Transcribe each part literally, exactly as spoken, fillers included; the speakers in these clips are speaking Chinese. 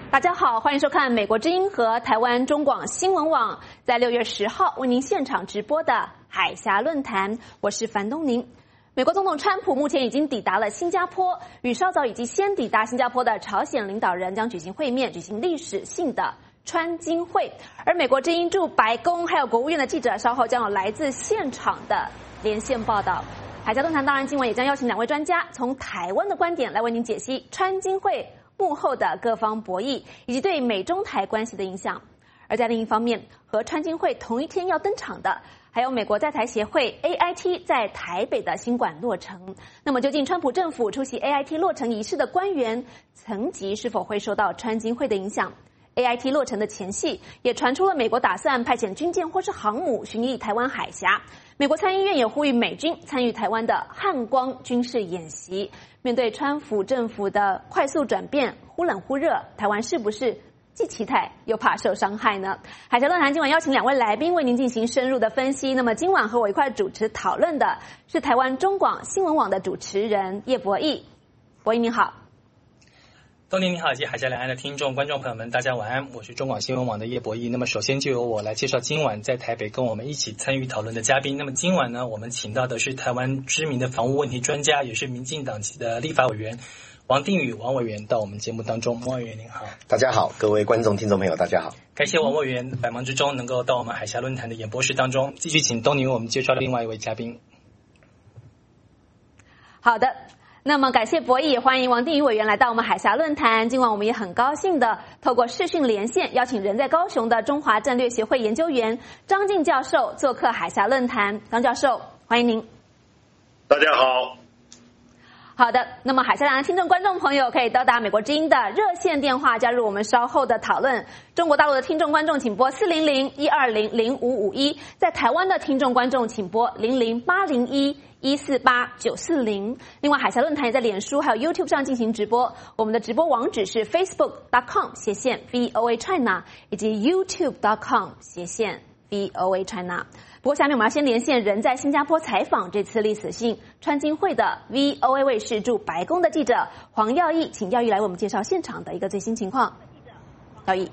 大家好，欢迎收看美国之音和台湾中广新闻网在六月十号为您现场直播的海峡论坛，我是樊东宁。美国总统川普目前已经抵达了新加坡，与稍早以及先抵达新加坡的朝鲜领导人将举行会面，举行历史性的川金会。而美国之音驻白宫还有国务院的记者稍后将有来自现场的连线报道。海峡论坛当然今晚也将邀请两位专家从台湾的观点来为您解析川金会幕后的各方博弈，以及对美中台关系的影响。而在另一方面，和川金会同一天要登场的，还有美国在台协会 A I T 在台北的新馆落成。那么，究竟川普政府出席 A I T 落成仪式的官员层级是否会受到川金会的影响 ？A I T 落成的前夕，也传出了美国打算派遣军舰或是航母巡弋台湾海峡。美国参议院也呼吁美军参与台湾的汉光军事演习。面对川普政府的快速转变，忽冷忽热，台湾是不是既期待又怕受伤害呢？海峡论坛今晚邀请两位来宾为您进行深入的分析。那么今晚和我一块主持讨论的是台湾中广新闻网的主持人叶博弈。博弈您好。 东宁你好，以及海峡两岸的听众观众朋友们，大家晚安，我是中广新闻网的叶博弈。那么首先就由我来介绍今晚在台北跟我们一起参与讨论的嘉宾。那么今晚呢，我们请到的是台湾知名的房屋问题专家，也是民进党的立法委员王定宇王委员到我们节目当中。王委员您好。 大家好，各位观众听众朋友大家好。 感谢王委员百忙之中能够到我们海峡论坛的演播室当中，继续请东宁为我们介绍另外一位嘉宾。 好的，那么感谢博弈，也欢迎王定宇委员来到我们海峡论坛。今晚我们也很高兴的透过视讯连线，邀请人在高雄的中华战略协会研究员张晋教授做客海峡论坛。张教授，欢迎您。 大家好。 好的，那么海峡两岸听众观众朋友可以到达美国之音的热线电话，加入我们稍后的讨论。中国大陆的听众观众请拨四零零一二零零五五一，在台湾的听众观众请拨零零八零一一四八九四零。另外，海峡论坛也在脸书还有 YouTube 上进行直播，我们的直播网址是 facebook dot com 斜线 V O A China 以及 YouTube dot com 斜线 V O A China。不过，下面我们要先连线人在新加坡采访这次历史性川金会的 V O A 卫视驻白宫的记者黄耀义，请耀义来为我们介绍现场的一个最新情况。耀义。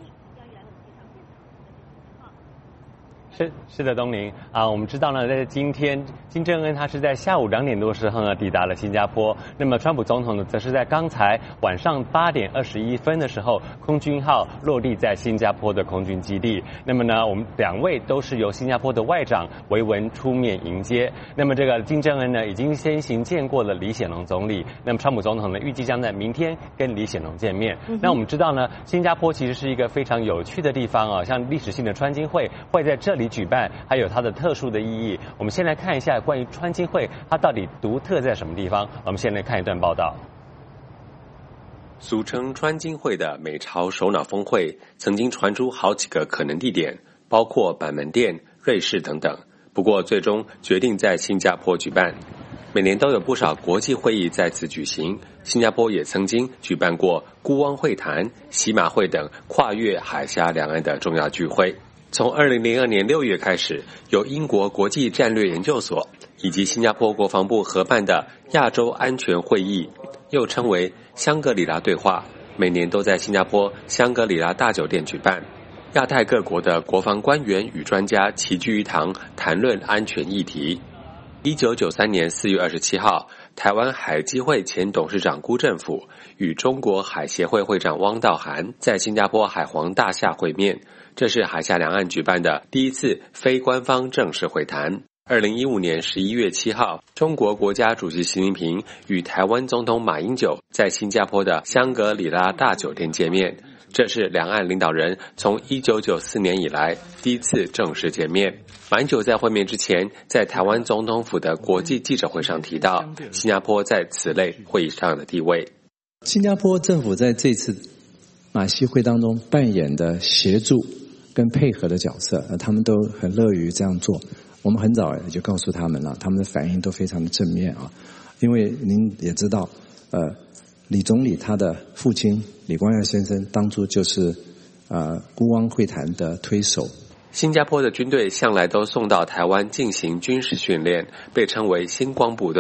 是是的，东宁啊，我们知道呢，在今天金正恩他是在下午两点多时候呢抵达了新加坡，那么川普总统呢则是在刚才晚上八点二十一分的时候，空军号落地在新加坡的空军基地。那么呢，我们两位都是由新加坡的外长维文出面迎接。那么这个金正恩呢已经先行见过了李显龙总理，那么川普总统呢预计将在明天跟李显龙见面。嗯、那我们知道呢，新加坡其实是一个非常有趣的地方啊，像历史性的川金会会在这里举办，还有它的特殊的意义。我们先来看一下关于川金会它到底独特在什么地方。我们先来看一段报道。 俗称川金会的美朝首脑峰会曾经传出好几个可能地点，包括板门店、瑞士等等，不过最终决定在新加坡举办。每年都有不少国际会议在此举行，新加坡也曾经举办过孤汪会谈、喜马会等跨越海峡两岸的重要聚会。从二零零二年六月开始，由英国国际战略研究所以及新加坡国防部合办的亚洲安全会议，又称为香格里拉对话，每年都在新加坡香格里拉大酒店举办。亚太各国的国防官员与专家齐聚一堂，谈论安全议题。一九九三年四月二十七号，台湾海基会前董事长辜振甫与中国海协会会长汪道涵在新加坡海皇大厦会面，这是海峡两岸举办的第一次非官方正式会谈。二零一五年十一月七号，中国国家主席习近平与台湾总统马英九在新加坡的香格里拉大酒店见面，这是两岸领导人从一九九四年以来第一次正式见面。马英九在会面之前，在台湾总统府的国际记者会上提到，新加坡在此类会议上的地位。 新加坡政府在这次马习会当中扮演的协助跟配合的角色，他们都很乐于这样做。我们很早也就告诉他们了，他们的反应都非常的正面啊。因为您也知道，呃，李总理他的父亲李光耀先生当初就是呃孤汪会谈的推手。 新加坡的军队向来都送到台湾进行军事训练，被称为星光部队。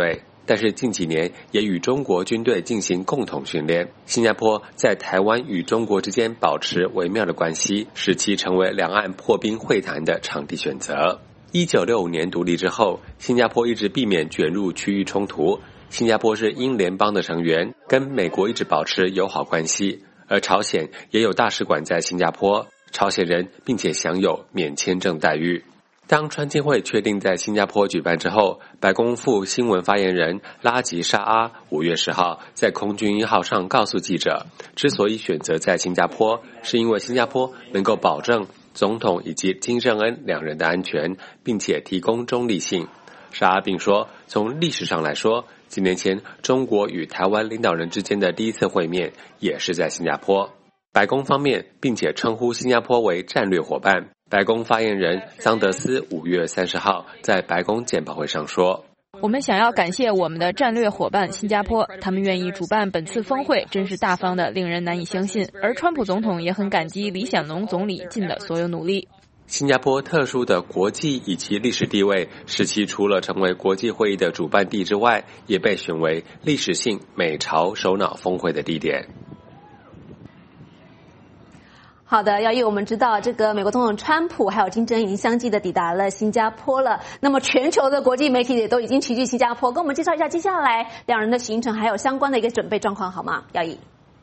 但是近几年也与中国军队进行共同训练。新加坡在台湾与中国之间保持微妙的关系，使其成为两岸破冰会谈的场地选择。一九六五年独立之后，新加坡一直避免卷入区域冲突。新加坡是英联邦的成员，跟美国一直保持友好关系，而朝鲜也有大使馆在新加坡，朝鲜人并且享有免签证待遇。当川金会确定在新加坡举办之后，白宫副新闻发言人拉吉沙阿五月十号在空军一号上告诉记者，之所以选择在新加坡，是因为新加坡能够保证总统以及金正恩两人的安全，并且提供中立性。沙阿并说，从历史上来说，几年前中国与台湾领导人之间的第一次会面也是在新加坡。白宫方面并且称呼新加坡为战略伙伴。白宫发言人桑德斯五月三十号在白宫简报会上说， 我们想要感谢我们的战略伙伴新加坡，他们愿意主办本次峰会，真是大方的令人难以相信。而川普总统也很感激李显龙总理尽的所有努力。 新加坡特殊的国际以及历史地位，使其除了成为国际会议的主办地之外，也被选为历史性美朝首脑峰会的地点。 好的，姚毅，我们知道这个美国总统川普还有金正恩已经相继的抵达了新加坡了。那么全球的国际媒体也都已经齐聚新加坡，跟我们介绍一下接下来两人的行程还有相关的一个准备状况好吗？姚毅。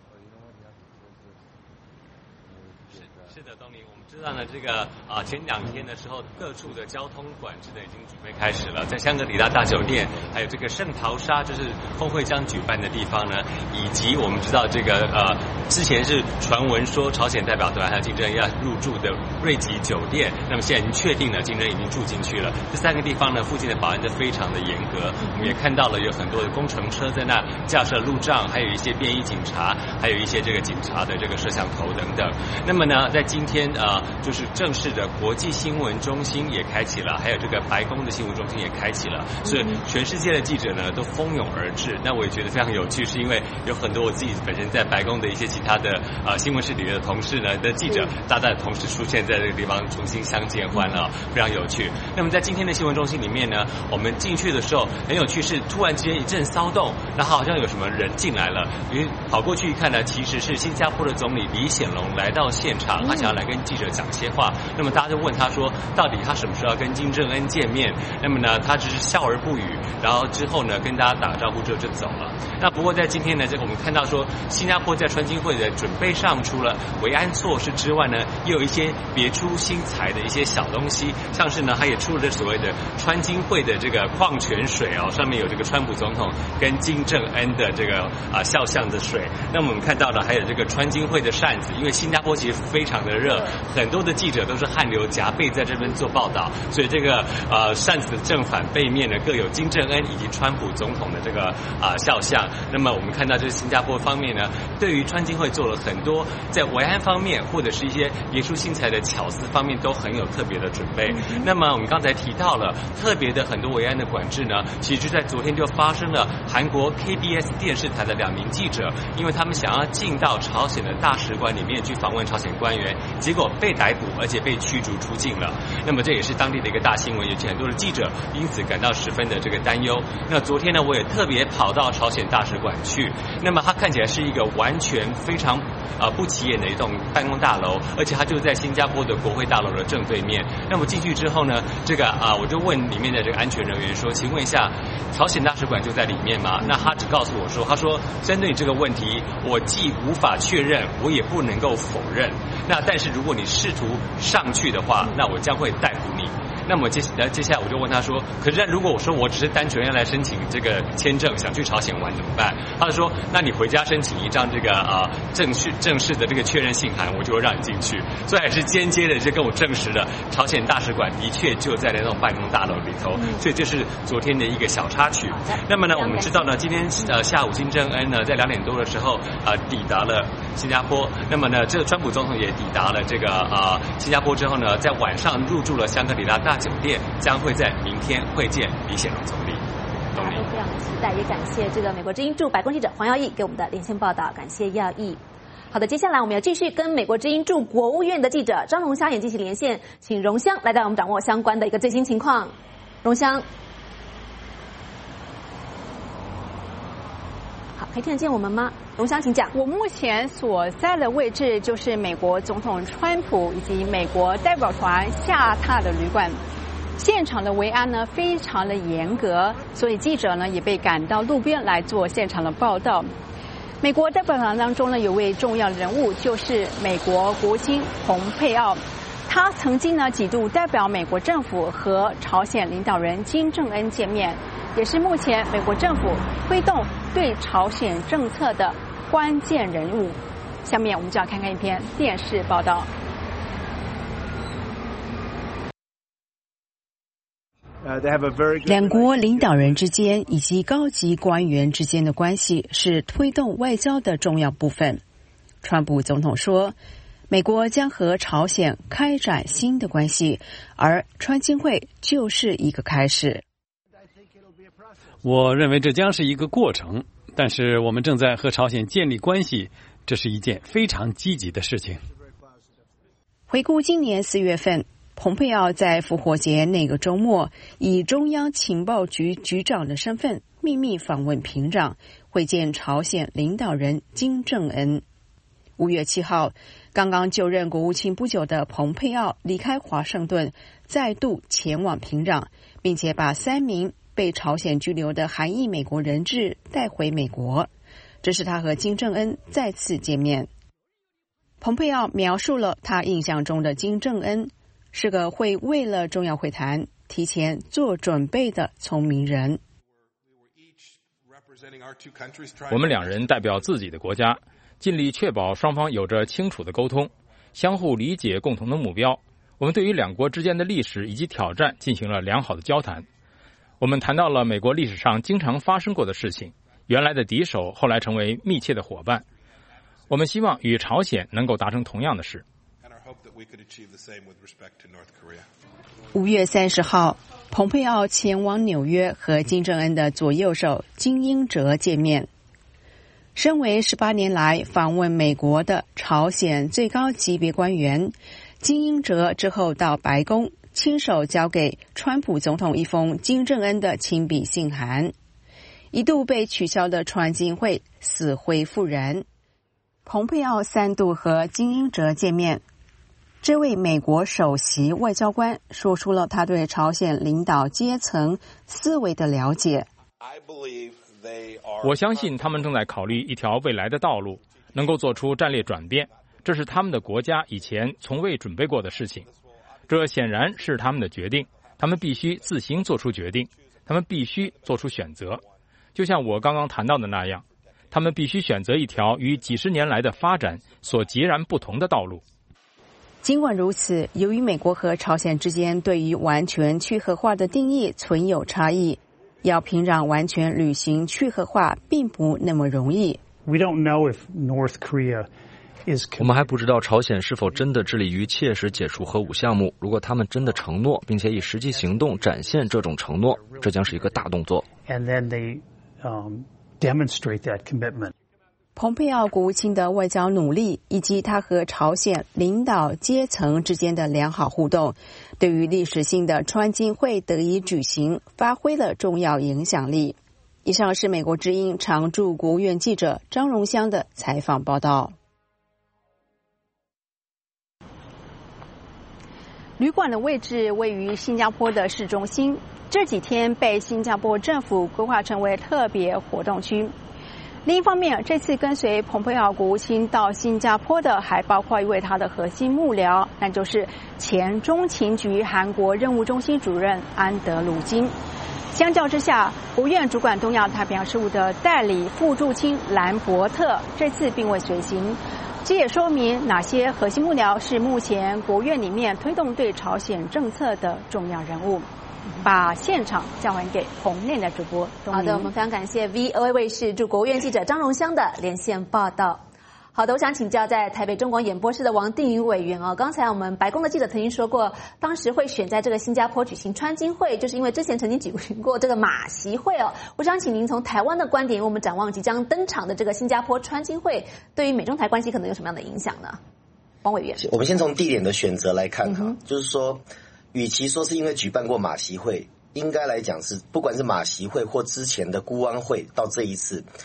是的，东尼，我们知道呢，这个啊前两天的时候，各处的交通管制呢已经准备开始了，在香格里拉大酒店，还有这个圣淘沙，就是峰会将举办的地方呢，以及我们知道这个呃之前是传闻说朝鲜代表团还有金正恩要入住的瑞吉酒店，那么现在已经确定了金正恩已经住进去了。这三个地方呢，附近的保安都非常的严格，我们也看到了有很多的工程车在那架设路障，还有一些便衣警察，还有一些这个警察的这个摄像头等等。那么呢，在今天呃就是正式的国际新闻中心也开启了，还有这个白宫的新闻中心也开启了，所以全世界的记者呢都蜂拥而至。那我也觉得非常有趣，是因为有很多我自己本身在白宫的一些其他的呃新闻室里面的同事呢的记者，大家的同时出现在这个地方重新相见欢了，非常有趣。那么在今天的新闻中心里面呢，我们进去的时候很有趣，是突然之间一阵骚动，然后好像有什么人进来了，因为跑过去一看呢，其实是新加坡的总理李显龙来到现场，他想要来跟记者讲些话。那么大家就问他说，到底他什么时候要跟金正恩见面？那么呢，他只是笑而不语，然后之后呢跟大家打个招呼之后就走了。那不过在今天呢，这个我们看到说，新加坡在川金会的准备上，除了维安措施之外呢，也有一些别出心裁的一些小东西，像是呢，他也出了所谓的川金会的这个矿泉水哦，上面有这个川普总统跟金正恩的这个啊肖像的水。那么我们看到了还有这个川金会的扇子，因为新加坡其实非常的热，很多的记者都是汗流浃背在这边做报道，所以这个呃扇子的正反背面呢各有金正恩以及川普总统的这个啊肖像。那么我们看到就是新加坡方面呢，对于川金会做了很多在维安方面或者是一些别出心裁的巧思方面都很有特别的准备。那么我们刚才提到了特别的很多维安的管制呢，其实在昨天就发生了韩国 K B S 电视台的两名记者，因为他们想要进到朝鲜的大使馆里面去访问朝鲜官员，结果被逮捕而且被驱逐出境了。那么这也是当地的一个大新闻，也是很多的记者因此感到十分的这个担忧。那昨天呢，我也特别跑到朝鲜大使馆去，那么它看起来是一个完全非常啊、呃、不起眼的一栋办公大楼，而且它就在新加坡的国会大楼的正对面。那么进去之后呢，这个啊、呃、我就问里面的这个安全人员说，请问一下，朝鲜大使馆就在里面吗？那他只告诉我说，他说针对你这个问题，我既无法确认，我也不能够否认。那但是如果你试图上去的话，那我将会逮捕你。那么接接下来我就问他说，可是如果我说我只是单纯要来申请这个签证，想去朝鲜玩怎么办？他就说，那你回家申请一张这个啊、呃、正式正式的这个确认信函，我就会让你进去。所以还是间接的就跟我证实了，朝鲜大使馆的确就在那栋办公大楼里头。所以这是昨天的一个小插曲。那么呢，我们知道呢，今天呃下午金正恩呢在两点多的时候啊、呃、抵达了新加坡。那么呢，这个川普总统也抵达了这个啊、呃、新加坡之后呢，在晚上入住了香格里拉大酒店，将会在明天会见李显龙总理。 大家都非常期待，也感谢这个美国之音驻白宫记者黄耀义给我们的连线报道，感谢耀义。好的，接下来我们要继续跟美国之音驻国务院的记者张荣香也进行连线，请荣香来带我们掌握相关的一个最新情况。荣香。 可以听得见我们吗？龙翔，请讲。 我目前所在的位置就是美国总统川普以及美国代表团下榻的旅馆。现场的维安呢非常的严格，所以记者呢也被赶到路边来做现场的报道。美国代表团当中呢有位重要的人物，就是美国国务卿蓬佩奥。他曾经呢几度代表美国政府和朝鲜领导人金正恩见面，也是目前美国政府推动对朝鲜政策的关键人物。下面我们就要看看一篇电视报道。 两国领导人之间以及高级官员之间的关系是推动外交的重要部分。川普总统说，美国将和朝鲜开展新的关系，而川金会就是一个开始。 我认为这将是一个过程，但是我们正在和朝鲜建立关系，这是一件非常积极的事情。 回顾今年四月份，蓬佩奥在复活节那个周末以中央情报局局长的身份秘密访问平壤，会见朝鲜领导人金正恩。五月七号，刚刚就任国务卿不久的蓬佩奥离开华盛顿，再度前往平壤，并且把三名被朝鲜拘留的韩裔美国人质带回美国。这是他和金正恩再次见面。蓬佩奥描述了他印象中的金正恩是个会为了重要会谈提前做准备的聪明人。 我们两人代表自己的国家，尽力确保双方有着清楚的沟通，相互理解共同的目标。我们对于两国之间的历史以及挑战进行了良好的交谈。我们谈到了美国历史上经常发生过的事情，原来的敌手后来成为密切的伙伴。我们希望与朝鲜能够达成同样的事。 五月三十号，蓬佩奥前往纽约和金正恩的左右手金英哲见面。身为十八年来访问美国的朝鲜最高级别官员，金英哲之后到白宫亲手交给川普总统一封金正恩的亲笔信函。一度被取消的川金会死灰复燃。蓬佩奥三度和金英哲见面。这位美国首席外交官说出了他对朝鲜领导阶层思维的了解。 我相信他们正在考虑一条未来的道路，能够做出战略转变，这是他们的国家以前从未准备过的事情。这显然是他们的决定，他们必须自行做出决定，他们必须做出选择。就像我刚刚谈到的那样，他们必须选择一条与几十年来的发展所截然不同的道路。 尽管如此，由于美国和朝鲜之间对于完全去核化的定义存有差异，要平壤完全履行去核化并不那么容易。 We don't know if North Korea is... 我们还不知道朝鲜是否真的致力于切实解除核武项目。如果他们真的承诺，并且以实际行动展现这种承诺，这将是一个大动作。 And then they, um, demonstrate that commitment. 蓬佩奥国务卿的外交努力以及他和朝鲜领导阶层之间的良好互动，对于历史性的川金会得以举行发挥了重要影响力。以上是美国之音常驻国务院记者张荣香的采访报道。 旅馆的位置位于新加坡的市中心，这几天被新加坡政府规划成为特别活动区。另一方面，这次跟随蓬佩奥国务卿到新加坡的还包括一位他的核心幕僚，那就是前中情局韩国任务中心主任安德鲁金。相较之下，国务院主管东亚太平洋事务的代理副驻青兰伯特这次并未随行，这也说明哪些核心幕僚是目前国务院里面推动对朝鲜政策的重要人物。把现场交还给红链的主播。 好的，我们非常感谢 V O A 卫视驻国务院记者张荣香的连线报道。好的，我想请教在台北中广演播室的王定宇委员哦，刚才我们白宫的记者曾经说过，当时会选在这个新加坡举行川金会，就是因为之前曾经举行过这个马习会哦。我想请您从台湾的观点，我们展望即将登场的这个新加坡川金会，对于美中台关系可能有什么样的影响呢？王委员， 我们先从地点的选择来看哈，嗯、就是说。与其说是因为举办过马习会，应该来讲是不管是马习会或之前的孤安会到这一次，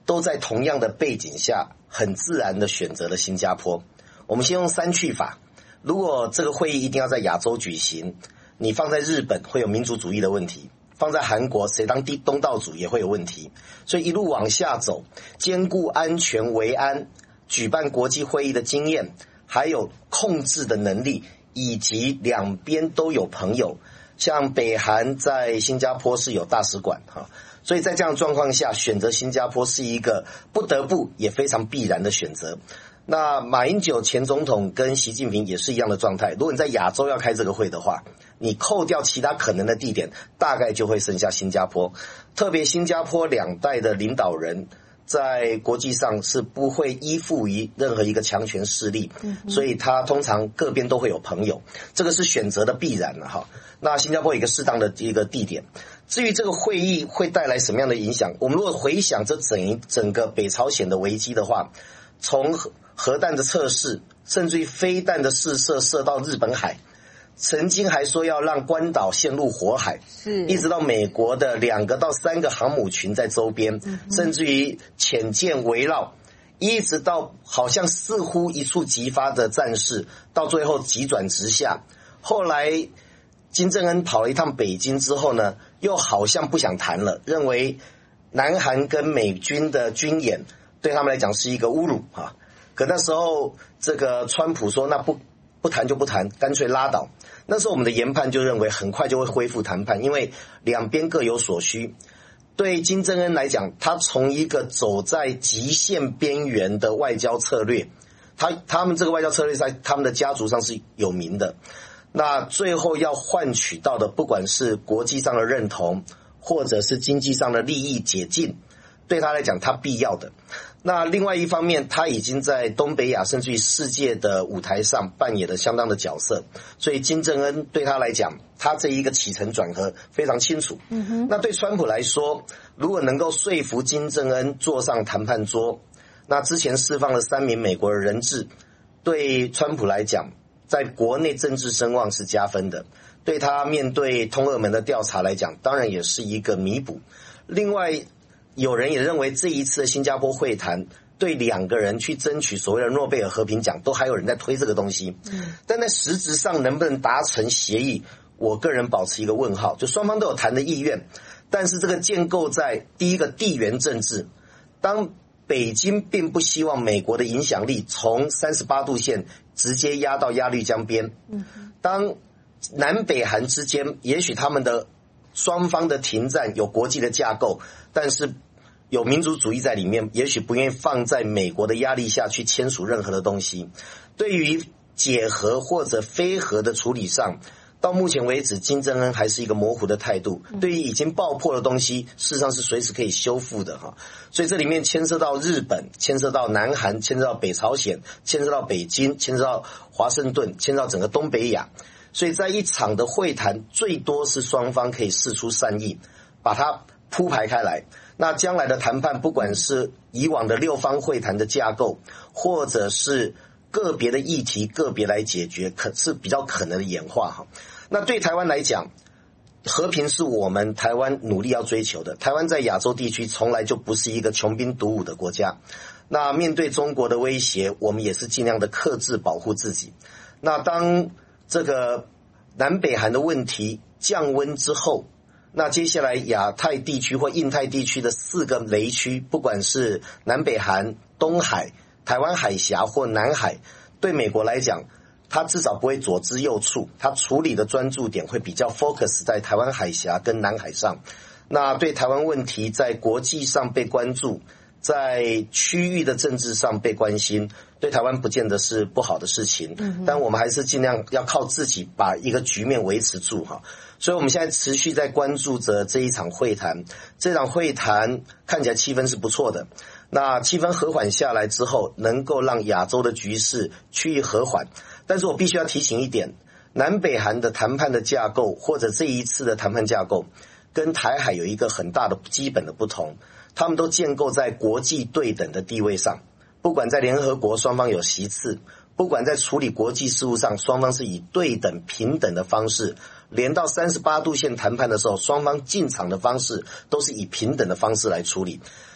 都在同样的背景下很自然的选择了新加坡。我们先用三去法，如果这个会议一定要在亚洲举行，你放在日本会有民族主义的问题，放在韩国谁当东道主也会有问题，所以一路往下走，兼顾安全维安、举办国际会议的经验，还有控制的能力，以及两边都有朋友，像北韩在新加坡是有大使馆哈，所以在这样的状况下，选择新加坡是一个不得不也非常必然的选择。那马英九前总统跟习近平也是一样的状态，如果你在亚洲要开这个会的话，你扣掉其他可能的地点，大概就会剩下新加坡。特别新加坡两代的领导人在国际上是不会依附于任何一个强权势力，所以他通常各边都会有朋友，这个是选择的必然了哈。那新加坡有一个适当的一个地点。至于这个会议会带来什么样的影响，我们如果回想这整整个北朝鲜的危机的话，从核弹的测试，甚至于飞弹的试射射到日本海，曾经还说要让关岛陷入火海，是一直到美国的两个到三个航母群在周边，嗯、甚至于潜舰围绕，一直到好像似乎一触即发的战事，到最后急转直下。后来金正恩跑了一趟北京之后呢，又好像不想谈了，认为南韩跟美军的军演对他们来讲是一个侮辱啊。可那时候这个川普说那不不谈就不谈，干脆拉倒。那时候我们的研判就认为很快就会恢复谈判，因为两边各有所需。对金正恩来讲，他从一个走在极限边缘的外交策略，他他们这个外交策略在他们的家族上是有名的。那最后要换取到的，不管是国际上的认同，或者是经济上的利益解禁，对他来讲他必要的。那另外一方面，他已经在东北亚甚至于世界的舞台上扮演了相当的角色，所以金正恩对他来讲，他这一个起承转合非常清楚。嗯哼。那对川普来说，如果能够说服金正恩坐上谈判桌，那之前释放了三名美国的人质，对川普来讲，在国内政治声望是加分的，对他面对通俄门的调查来讲，当然也是一个弥补。另外有人也认为这一次的新加坡会谈对两个人去争取所谓的诺贝尔和平奖都还有人在推这个东西，嗯，但在实质上能不能达成协议，我个人保持一个问号。就双方都有谈的意愿，但是这个建构在第一个地缘政治，当北京并不希望美国的影响力从三十八度线直接压到鸭绿江边，嗯，当南北韩之间也许他们的双方的停战有国际的架构，但是有民族主义在里面，也许不愿意放在美国的压力下去签署任何的东西。对于解核或者非核的处理上，到目前为止金正恩还是一个模糊的态度，对于已经爆破的东西事实上是随时可以修复的哈。所以这里面牵涉到日本，牵涉到南韩，牵涉到北朝鲜，牵涉到北京，牵涉到华盛顿，牵涉到整个东北亚。所以在一场的会谈，最多是双方可以释出善意，把它铺排开来。那将来的谈判，不管是以往的六方会谈的架构，或者是个别的议题个别来解决，可是比较可能的演化哈。那对台湾来讲，和平是我们台湾努力要追求的。台湾在亚洲地区从来就不是一个穷兵黩武的国家。那面对中国的威胁，我们也是尽量的克制保护自己。那当这个南北韩的问题降温之后，那接下来亚太地区或印太地区的四个雷区，不管是南北韩、东海、台湾海峡或南海，对美国来讲，它至少不会左支右绌，它处理的专注点会比较 focus 在台湾海峡跟南海上。那对台湾问题在国际上被关注，在区域的政治上被关心，对台湾不见得是不好的事情，嗯，但我们还是尽量要靠自己把一个局面维持住哈。所以我们现在持续在关注着这一场会谈，这场会谈看起来气氛是不错的。那气氛和缓下来之后，能够让亚洲的局势趋于和缓。但是我必须要提醒一点，南北韩的谈判的架构，或者这一次的谈判架构，跟台海有一个很大的基本的不同。他们都建构在国际对等的地位上，不管在联合国双方有席次，不管在处理国际事务上，双方是以对等平等的方式，连到三十八度线谈判的时候，双方进场的方式都是以平等的方式来处理。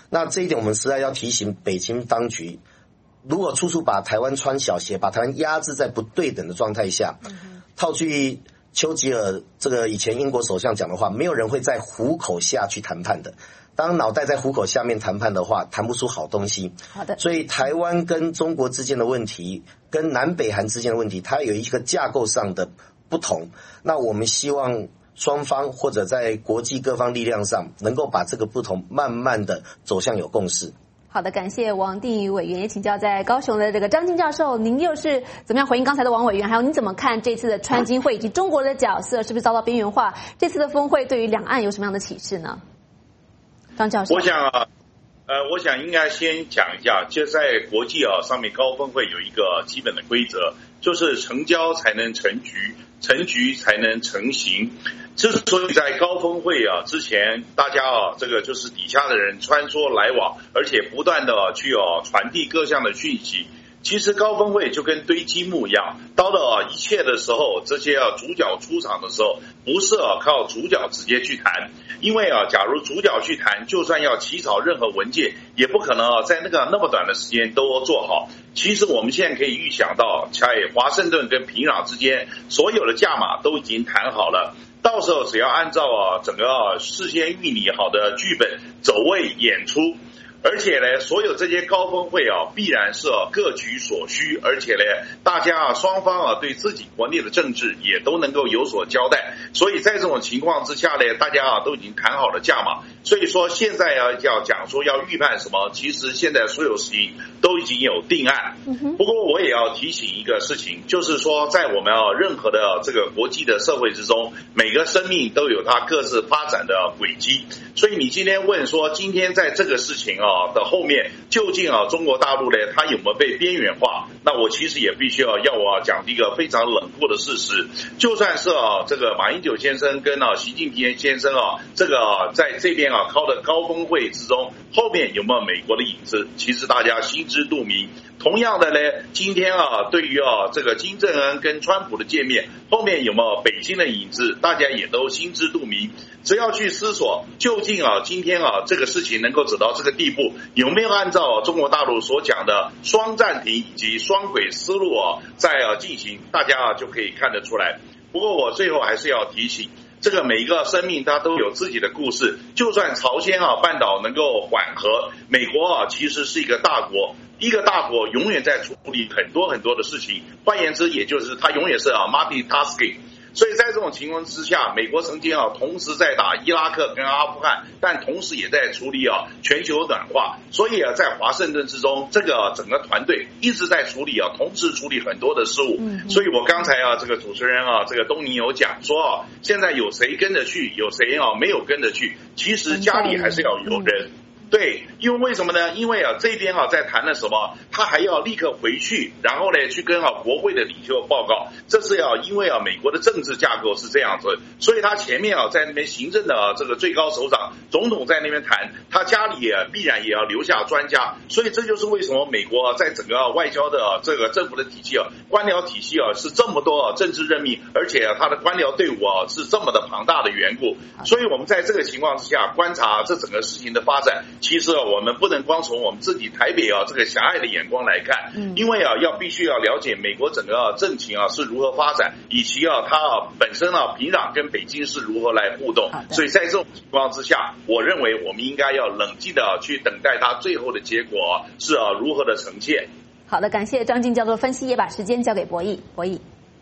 那这一点我们实在要提醒北京当局，如果处处把台湾穿小鞋，把台湾压制在不对等的状态下，嗯、套句丘吉尔这个以前英国首相讲的话，没有人会在虎口下去谈判的。当脑袋在虎口下面谈判的话，谈不出好东西。 好的。 所以台湾跟中国之间的问题，跟南北韩之间的问题，它有一个架构上的不同。那我们希望双方或者在国际各方力量上，能够把这个不同慢慢的走向有共识。 好的，感谢王定宇委员，也请教在高雄的这个张金教授，您又是怎么样回应刚才的王委员？还有您怎么看这次的川金会以及中国的角色是不是遭到边缘化？这次的峰会对于两岸有什么样的启示呢？张教授， 我想啊，呃，我想应该先讲一下，就在国际啊上面高峰会有一个基本的规则，就是成交才能成局，成局才能成形。之所以在高峰会啊之前，大家啊这个就是底下的人穿梭来往，而且不断的去啊传递各项的讯息。其实高峰会就跟堆积木一样，到了一切的时候，这些啊主角出场的时候，不是啊靠主角直接去谈，因为啊假如主角去谈，就算要起草任何文件，也不可能啊在那个那么短的时间都做好。其实我们现在可以预想到，在华盛顿跟平壤之间，所有的价码都已经谈好了。到时候只要按照啊整个啊事先预拟好的剧本走位演出。而且呢，所有这些高峰会啊，必然是啊各取所需，而且呢，大家啊双方啊对自己国内的政治也都能够有所交代。所以在这种情况之下呢，大家啊都已经谈好了价码。所以说现在啊要讲说要预判什么，其实现在所有事情都已经有定案。不过我也要提醒一个事情，就是说在我们啊任何的这个国际的社会之中，每个生命都有它各自发展的轨迹。所以你今天问说，今天在这个事情啊的后面，究竟啊中国大陆呢，它有没有被边缘化？那我其实也必须要要我讲一个非常冷酷的事实，就算是啊这个马英九先生跟啊习近平先生啊这个、啊、在这边啊靠的高峰会之中，后面有没有美国的影子？其实大家心知肚明。同样的呢，今天啊对于啊这个金正恩跟川普的见面，后面有没有北京的影子？大家也都心知肚明。只要去思索，究竟啊今天啊这个事情能够走到这个地步，有没有按照、啊、中国大陆所讲的双暂停以及双轨思路啊在啊进行，大家啊就可以看得出来。不过我最后还是要提醒，这个每一个生命它都有自己的故事。就算朝鲜啊半岛能够缓和，美国啊其实是一个大国，一个大国永远在处理很多很多的事情，换言之，也就是它永远是啊 multitasking。所以在这种情况之下，美国曾经啊同时在打伊拉克跟阿富汗，但同时也在处理啊全球暖化。所以啊在华盛顿之中，这个整个团队一直在处理啊，同时处理很多的事务。嗯、所以我刚才啊这个主持人啊这个东尼有讲说啊，现在有谁跟着去，有谁啊没有跟着去，其实家里还是要有人。嗯对，因为为什么呢？因为啊这边啊在谈了什么，他还要立刻回去，然后呢去跟啊国会的领袖报告。这是要、啊、因为啊美国的政治架构是这样子，所以他前面啊在那边行政的、啊、这个最高首长总统在那边谈，他家里也、啊、必然也要留下专家。所以这就是为什么美国、啊、在整个、啊、外交的、啊、这个政府的体系啊，官僚体系啊是这么多、啊、政治任命，而且啊他的官僚队伍啊是这么的庞大的缘故。所以我们在这个情况之下观察这整个事情的发展。其实啊，我们不能光从我们自己台北啊这个狭隘的眼光来看，嗯、因为啊，要必须要了解美国整个、啊、政情啊是如何发展，以及啊它啊本身啊平壤跟北京是如何来互动。所以在这种情况之下，我认为我们应该要冷静的、啊、去等待它最后的结果、啊、是啊如何的呈现。 好的，感谢张金教授分析，也把时间交给博弈。博弈。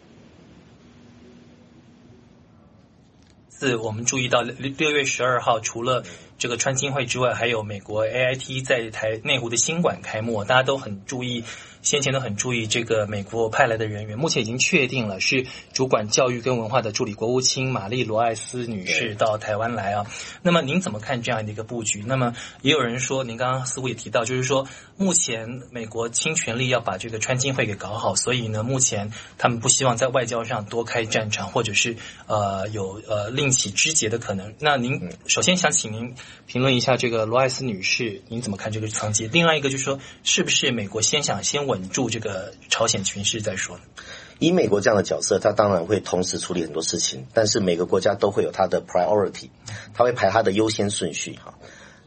是我们注意到六月十二号，除了这个川金会之外，还有美国 A I T 在台内湖的新馆开幕，大家都很注意，先前都很注意这个美国派来的人员，目前已经确定了是主管教育跟文化的助理国务卿玛丽罗艾斯女士到台湾来啊。那么您怎么看这样的一个布局？那么也有人说，您刚刚似乎也提到，就是说目前美国倾全力要把这个川金会给搞好，所以呢，目前他们不希望在外交上多开战场，或者是呃有呃另起枝节的可能。那您首先想请您评论一下这个罗艾斯女士，您怎么看这个层级？另外一个就是说，是不是美国先想先稳住这个朝鲜情势再说呢？ 以美国这样的角色，他当然会同时处理很多事情，但是每个国家都会有他的 priority， 他会排他的优先顺序哈。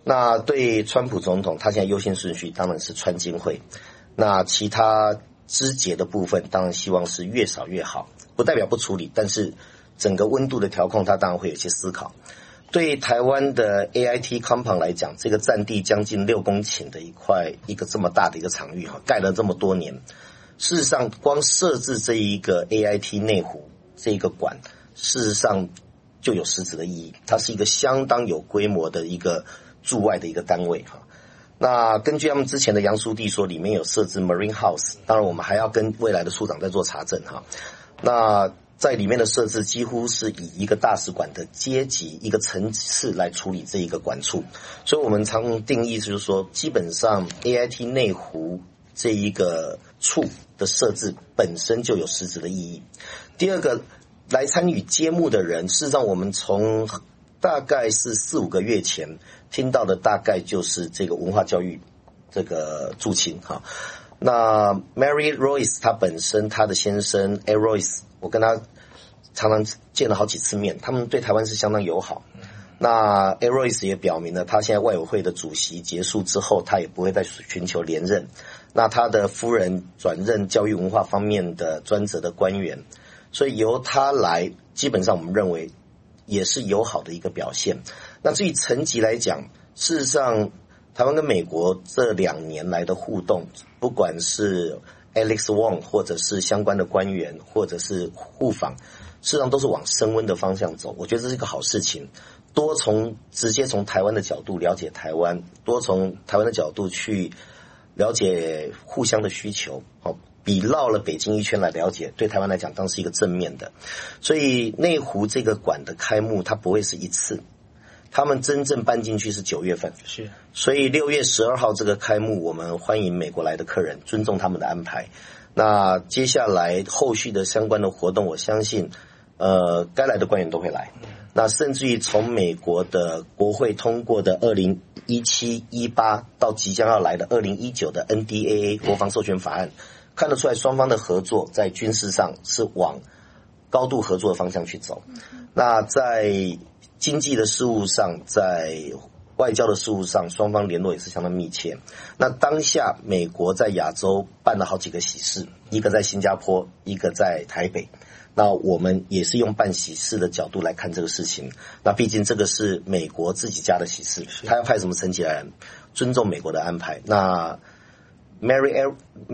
那对川普总统，他现在优先顺序当然是川金会，那其他枝节的部分当然希望是越少越好，不代表不处理，但是整个温度的调控，他当然会有一些思考。对台湾的 A I T compound 来讲，这个占地将近六公顷的一块一个这么大的一个场域哈，盖了这么多年，事实上光设置这一个 A I T 内湖这一个馆，事实上就有实质的意义，它是一个相当有规模的一个驻外的一个单位哈。那根据他们之前的杨书记说，里面有设置 Marine House， 当然我们还要跟未来的处长在做查证哈。那在里面的设置几乎是以一个大使馆的阶级一个层次来处理这一个馆处，所以我们常定义就是说，基本上 A I T 内湖这一个处的设置本身就有实质的意义。第二个，来参与揭幕的人，事实上我们从大概是四五个月前听到的，大概就是这个文化教育这个驻青哈。那 Mary Royce 她本身她的先生 A Royce， 我跟他常常见了好几次面，他们对台湾是相当友好。那 A Royce 也表明了，他现在外委会的主席结束之后，他也不会再寻求连任。那他的夫人转任教育文化方面的专责的官员，所以由他来，基本上我们认为也是友好的一个表现。那至于层级来讲，事实上台湾跟美国这两年来的互动，不管是 Alex Wong 或者是相关的官员或者是互访，事实上都是往升温的方向走，我觉得这是一个好事情。多从直接从台湾的角度了解台湾，多从台湾的角度去了解互相的需求，好，比绕了北京一圈来了解，对台湾来讲当然是一个正面的。所以内湖这个馆的开幕，它不会是一次，他们真正搬进去是九月份， 是， 所以六月十二号这个开幕，我们欢迎美国来的客人，尊重他们的安排。那接下来后续的相关的活动，我相信，呃，该来的官员都会来。那甚至于从美国的国会通过的二零一七、一八到即将要来的二零一九的 N D A A 国防授权法案，看得出来双方的合作在军事上是往高度合作的方向去走。那在经济的事务上，在外交的事务上，双方联络也是相当密切。那当下美国在亚洲办了好几个喜事，一个在新加坡，一个在台北。那我们也是用办喜事的角度来看这个事情。那毕竟这个是美国自己家的喜事，他要派什么层级来，尊重美国的安排。那 Mary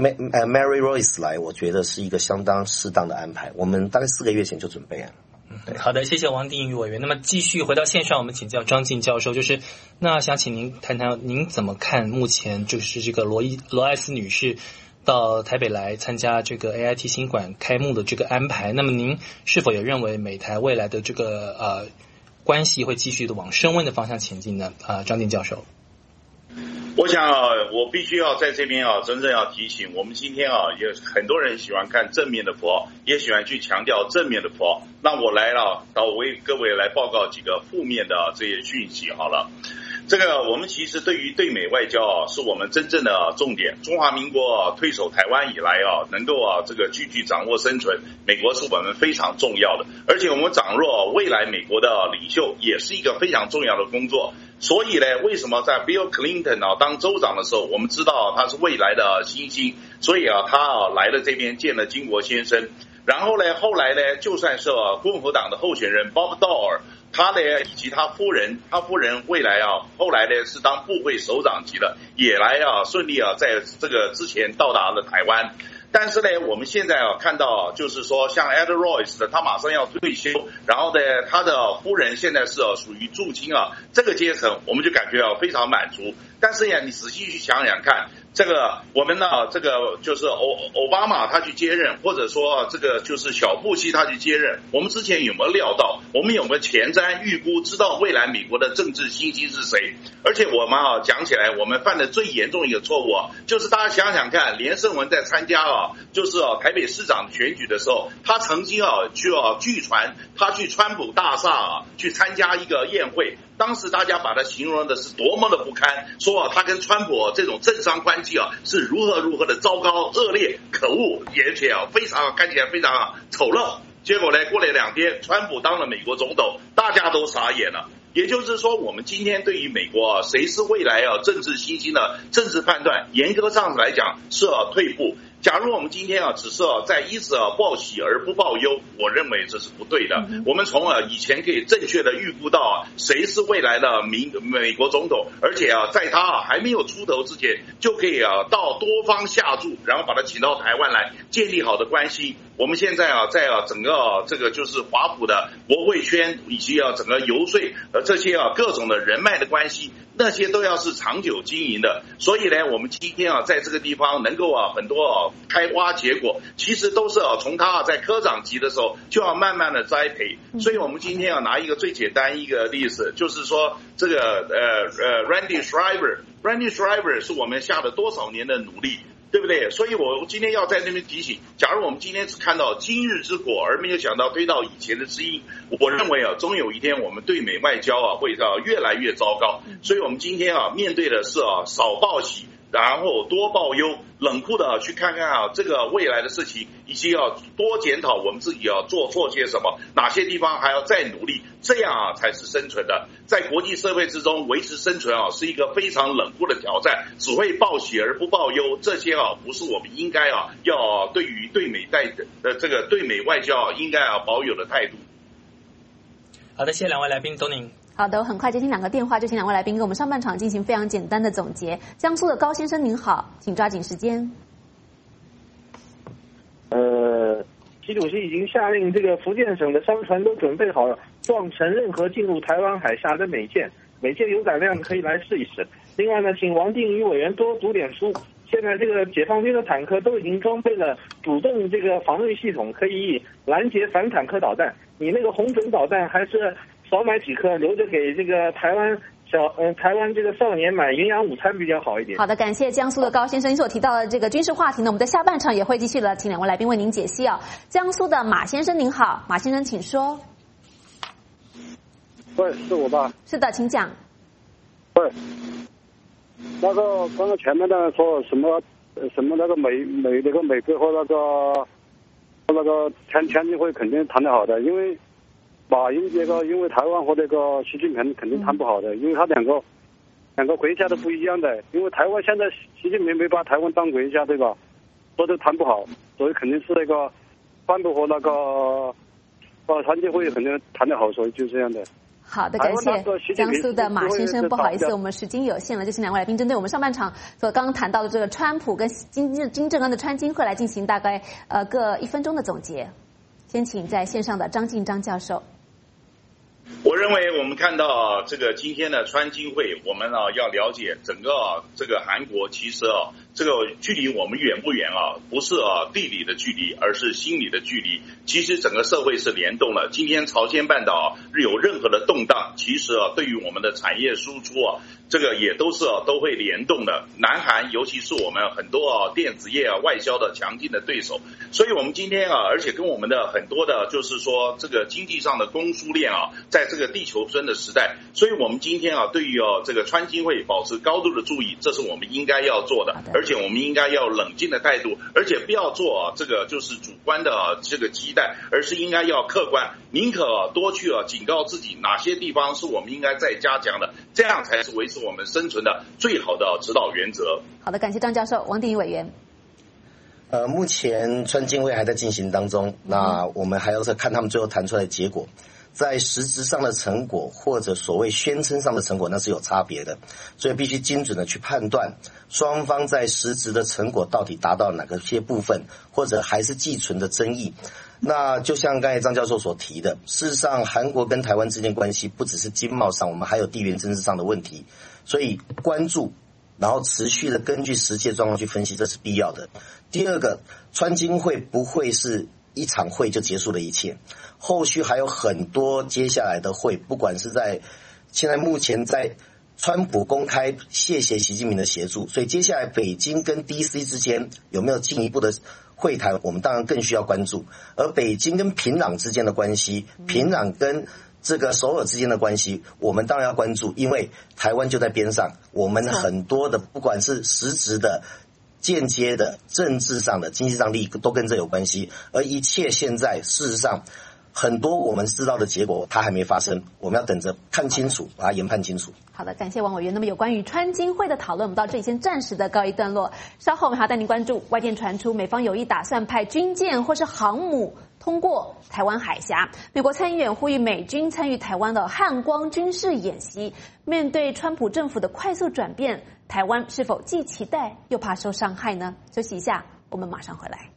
Mary Royce 来，我觉得是一个相当适当的安排。我们大概四个月前就准备了。 好的，谢谢王定宇委员。那么继续回到线上，我们请教张晋教授，就是那想请您谈谈您怎么看目前就是这个罗伊罗艾斯女士到台北来参加这个 A I T 新馆开幕的这个安排？那么您是否也认为美台未来的这个呃关系会继续的往升温的方向前进呢？啊、呃，张晋教授。 我想啊，我必须要在这边啊，真正要提醒我们今天啊，也很多人喜欢看正面的佛，也喜欢去强调正面的佛。那我来了，到为各位来报告几个负面的这些讯息好了。这个我们其实对于对美外交啊，是我们真正的重点。中华民国啊退守台湾以来啊，能够啊这个具体掌握生存，美国是我们非常重要的。而且我们掌握未来美国的领袖，也是一个非常重要的工作。所以呢，为什么在 Bill Clinton 啊当州长的时候，我们知道他是未来的新星，所以啊他啊来了这边见了金国先生。然后呢，后来呢，就算是啊共和党的候选人 Bob Dole， 他呢以及他夫人，他夫人未来啊，后来呢是当部会首长级的，也来啊顺利啊在这个之前到达了台湾。但是呢，我们现在啊看到，就是说像 Ed Royce 的，他马上要退休，然后呢，他的夫人现在是啊属于驻青啊这个阶层，我们就感觉啊非常满足。但是呀，你仔细去想想看，这个我们呢，这个就是欧奥巴马他去接任，或者说这个就是小布希他去接任，我们之前有没有料到？我们有没有前瞻预估，知道未来美国的政治新星是谁？而且我们啊讲起来，我们犯的最严重一个错误啊，就是大家想想看，连胜文在参加啊，就是啊台北市长选举的时候，他曾经啊去啊据传他去川普大厦啊去参加一个宴会。当时大家把他形容的是多么的不堪，说啊他跟川普这种政商关系啊是如何如何的糟糕恶劣可恶，而且啊非常看起来非常丑陋。 结果呢，过了两天，川普当了美国总统，大家都傻眼了。也就是说，我们今天对于美国啊，谁是未来啊政治新星的政治判断，严格上来讲是啊退步。假如我们今天啊只是啊在一直啊报喜而不报忧，我认为这是不对的。我们从啊以前可以正确的预估到啊谁是未来的民美国总统，而且啊在他啊还没有出头之前，就可以啊到多方下注，然后把他请到台湾来建立好的关系。我们现在啊在啊整个、啊、这个就是华府的国会圈以及啊整个游说呃这些啊各种的人脉的关系，那些都要是长久经营的。所以呢，我们今天啊在这个地方能够啊很多啊开花结果，其实都是啊从他啊在科长级的时候就要慢慢的栽培。所以我们今天要拿一个最简单一个例子，就是说这个呃呃 Randy Shriver，Randy Shriver 是我们下了多少年的努力，对不对？所以我今天要在那边提醒，假如我们今天只看到今日之果，而没有想到推到以前的知音，我认为啊，终有一天我们对美外交啊会啊越来越糟糕。所以我们今天啊面对的是啊少报喜，然后多报忧，冷酷的、啊、去看看啊这个未来的事情，以及要、啊、多检讨我们自己要、啊、做错些什么，哪些地方还要再努力，这样啊才是生存的。在国际社会之中维持生存啊是一个非常冷酷的挑战，只会报喜而不报忧，这些啊不是我们应该啊要、啊、对于对美代的这个对美外交、啊、应该啊保有的态度。 好的，谢谢两位来宾，董宁。 好的，我很快接听两个电话，就请两位来宾给我们上半场进行非常简单的总结。江苏的高先生您好，请抓紧时间。 呃，习主席已经下令这个福建省的商船都准备好了，撞沉任何进入台湾海峡的美舰，美舰有胆量可以来试一试。另外呢，请王定宇委员多读点书。现在这个解放军的坦克都已经装备了主动这个防御系统，可以拦截反坦克导弹。你那个红准导弹还是少买几颗，留着给这个台湾小嗯、呃、台湾这个少年买营养午餐比较好一点。 好的，感谢江苏的高先生，你所提到的这个军事话题呢，我们在下半场也会继续的，请两位来宾为您解析啊。江苏的马先生您好，马先生请说。 喂，是我吧？ 是的，请讲。 喂，那个刚刚前面的人说什么什么那个美美那个美国和那个那个天天津会肯定谈得好的，因为马英这个因为台湾和那个习近平肯定谈不好的，因为他两个两个国家都不一样的，因为台湾现在习近平没把台湾当国家，对吧？说都谈不好，所以肯定是那个川普和那个呃天津会肯定谈得好，所以就这样的。 好的，感谢江苏的马先生。不好意思，我们时间有限了，就请两位来宾针对我们上半场所刚刚谈到的这个川普跟金金正恩的川金会来进行大概呃各一分钟的总结。先请在线上的张晋张教授。 我认为我们看到、啊、这个今天的川金会，我们啊要了解整个、啊、这个韩国其实啊这个距离我们远不远啊？不是啊地理的距离，而是心理的距离。其实整个社会是联动了。今天朝鲜半岛、啊、有任何的动荡，其实啊对于我们的产业输出啊，这个也都是啊都会联动的。南韩尤其是我们很多啊电子业啊外销的强劲的对手，所以我们今天啊，而且跟我们的很多的就是说这个经济上的供输链啊，在这个地球村的时代，所以我们今天啊对于啊这个川金会保持高度的注意，这是我们应该要做的。而且我们应该要冷静的态度，而且不要做、啊、这个就是主观的、啊、这个期待，而是应该要客观，宁可、啊、多去、啊、警告自己哪些地方是我们应该再加强的，这样才是维持我们生存的最好的指导原则。 好的，感谢张教授。王定宇委员。 呃，目前川金会还在进行当中，那我们还要再看他们最后谈出来的结果。在实质上的成果或者所谓宣称上的成果，那是有差别的，所以必须精准的去判断双方在实质的成果到底达到哪个些部分，或者还是寄存的争议。那就像刚才张教授所提的，事实上韩国跟台湾之间关系不只是经贸上，我们还有地缘政治上的问题，所以关注然后持续的根据实际的状况去分析，这是必要的。第二个，川金会不会是一场会就结束了一切，后续还有很多接下来的会，不管是在现在目前在川普公开谢谢习近平的协助，所以接下来北京跟 D C 之间有没有进一步的会谈，我们当然更需要关注。而北京跟平壤之间的关系，平壤跟这个首尔之间的关系，我们当然要关注，因为台湾就在边上，我们很多的不管是实质的间接的、政治上的、经济上利益都跟这有关系，而一切现在事实上很多我们知道的结果它还没发生，我们要等着看清楚，把它研判清楚。 好的，感谢王委员。那么有关于川金会的讨论，我们到这里先暂时的告一段落。稍后我们还要带您关注外电传出，美方有意打算派军舰或是航母通过台湾海峡。美国参议院呼吁美军参与台湾的汉光军事演习。面对川普政府的快速转变，台湾是否既期待又怕受伤害呢？休息一下，我们马上回来。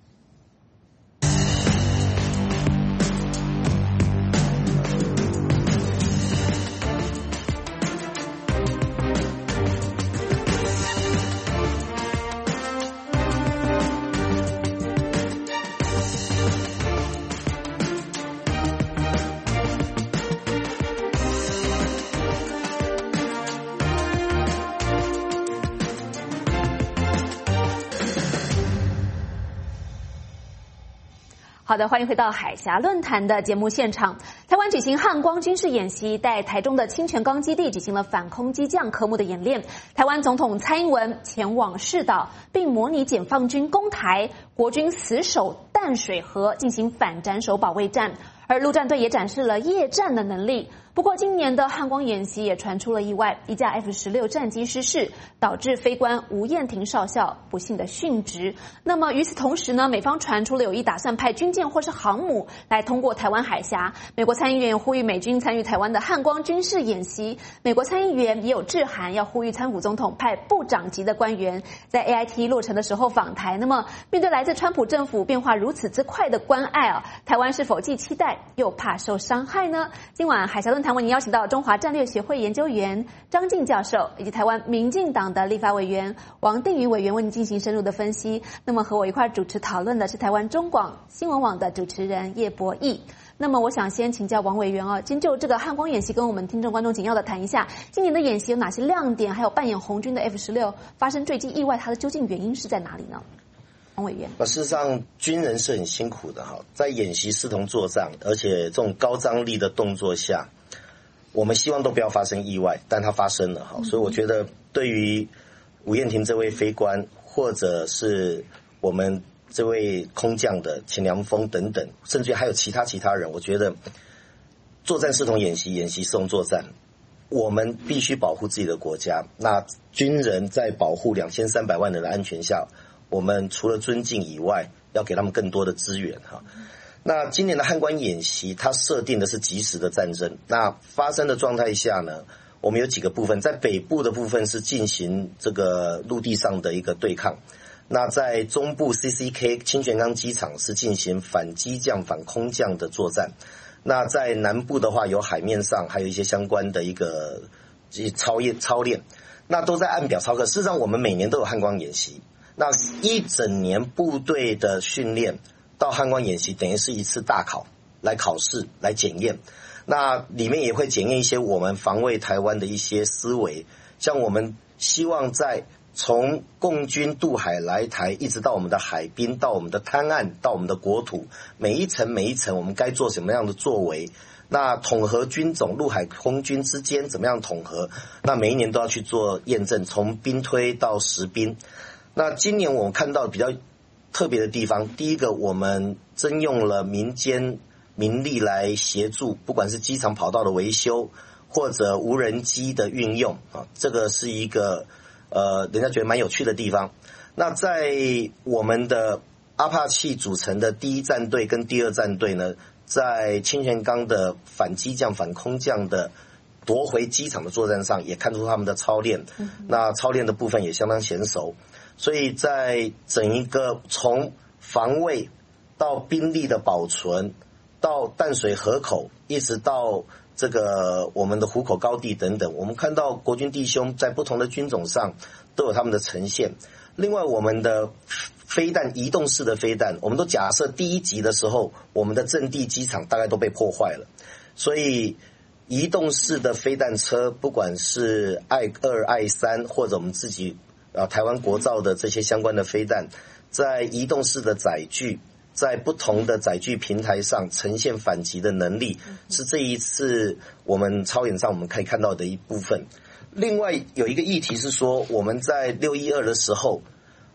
好的，欢迎回到海峡论坛的节目现场。台湾举行汉光军事演习，在台中的清泉岗基地举行了反空机降科目的演练。台湾总统蔡英文前往视导，并模拟解放军攻台，国军死守淡水河进行反斩首保卫战，而陆战队也展示了夜战的能力。不过今年的汉光演习也传出了意外，一架 F 十六 战机失事，导致飞官吴燕婷少校不幸的殉职。那么与此同时呢，美方传出了有意打算派军舰或是航母来通过台湾海峡。美国参议员呼吁美军参与台湾的汉光军事演习，美国参议员也有致函要呼吁川普总统派部长级的官员在 A I T 落成的时候访台。那么面对来自川普政府变化如此之快的关爱啊，台湾是否既期待又怕受伤害呢？今晚海峡论坛为您邀请到中华战略协会研究员张晋教授，以及台湾民进党的立法委员王定宇委员为您进行深入的分析。那么和我一块主持讨论的是台湾中广新闻网的主持人叶博弈。那么我想先请教王委员哦，先就这个汉光演习跟我们听众观众简要的谈一下，今年的演习有哪些亮点，还有扮演红军的 F 十六 发生坠机意外，它的究竟原因是在哪里呢？王委员， 事实上军人是很辛苦的哈，在演习视同作战，而且这种高张力的动作下，我们希望都不要发生意外，但它发生了哈，所以我觉得对于吴燕婷这位飞官，或者是我们这位空降的秦良峰等等，甚至还有其他其他人，我觉得作战视同演习，演习视同作战，我们必须保护自己的国家。那军人在保护两千三百万人的安全下，我们除了尊敬以外，要给他们更多的资源哈。那今年的汉光演习，它设定的是即时的战争。那发生的状态下呢，我们有几个部分，在北部的部分是进行这个陆地上的一个对抗。那在中部 C C K 清泉岗机场是进行反机降、反空降的作战。那在南部的话，有海面上还有一些相关的一个操练操练，那都在按表操课。事实上，我们每年都有汉光演习。那一整年部队的训练到汉光演习，等于是一次大考，来考试，来检验。那里面也会检验一些我们防卫台湾的一些思维，像我们希望在从共军渡海来台，一直到我们的海滨，到我们的滩岸，到我们的国土，每一层每一层我们该做什么样的作为，那统合军种陆海空军之间怎么样统合，那每一年都要去做验证，从兵推到实兵。那今年我们看到比较特别的地方，第一个我们征用了民间民力来协助，不管是机场跑道的维修或者无人机的运用啊，这个是一个呃人家觉得蛮有趣的地方。那在我们的阿帕契组成的第一战队跟第二战队呢，在清泉岗的反机降反空降的夺回机场的作战上，也看出他们的操练，那操练的部分也相当娴熟。所以在整一个从防卫到兵力的保存，到淡水河口，一直到这个我们的湖口高地等等，我们看到国军弟兄在不同的军种上都有他们的呈现。另外我们的飞弹，移动式的飞弹，我们都假设第一集的时候我们的阵地机场大概都被破坏了，所以移动式的飞弹车，不管是爱二爱三或者我们自己啊，台湾国造的这些相关的飞弹，在移动式的载具，在不同的载具平台上呈现反击的能力，是这一次我们操演上我们可以看到的一部分。另外有一个议题是说，我们在六一二的时候，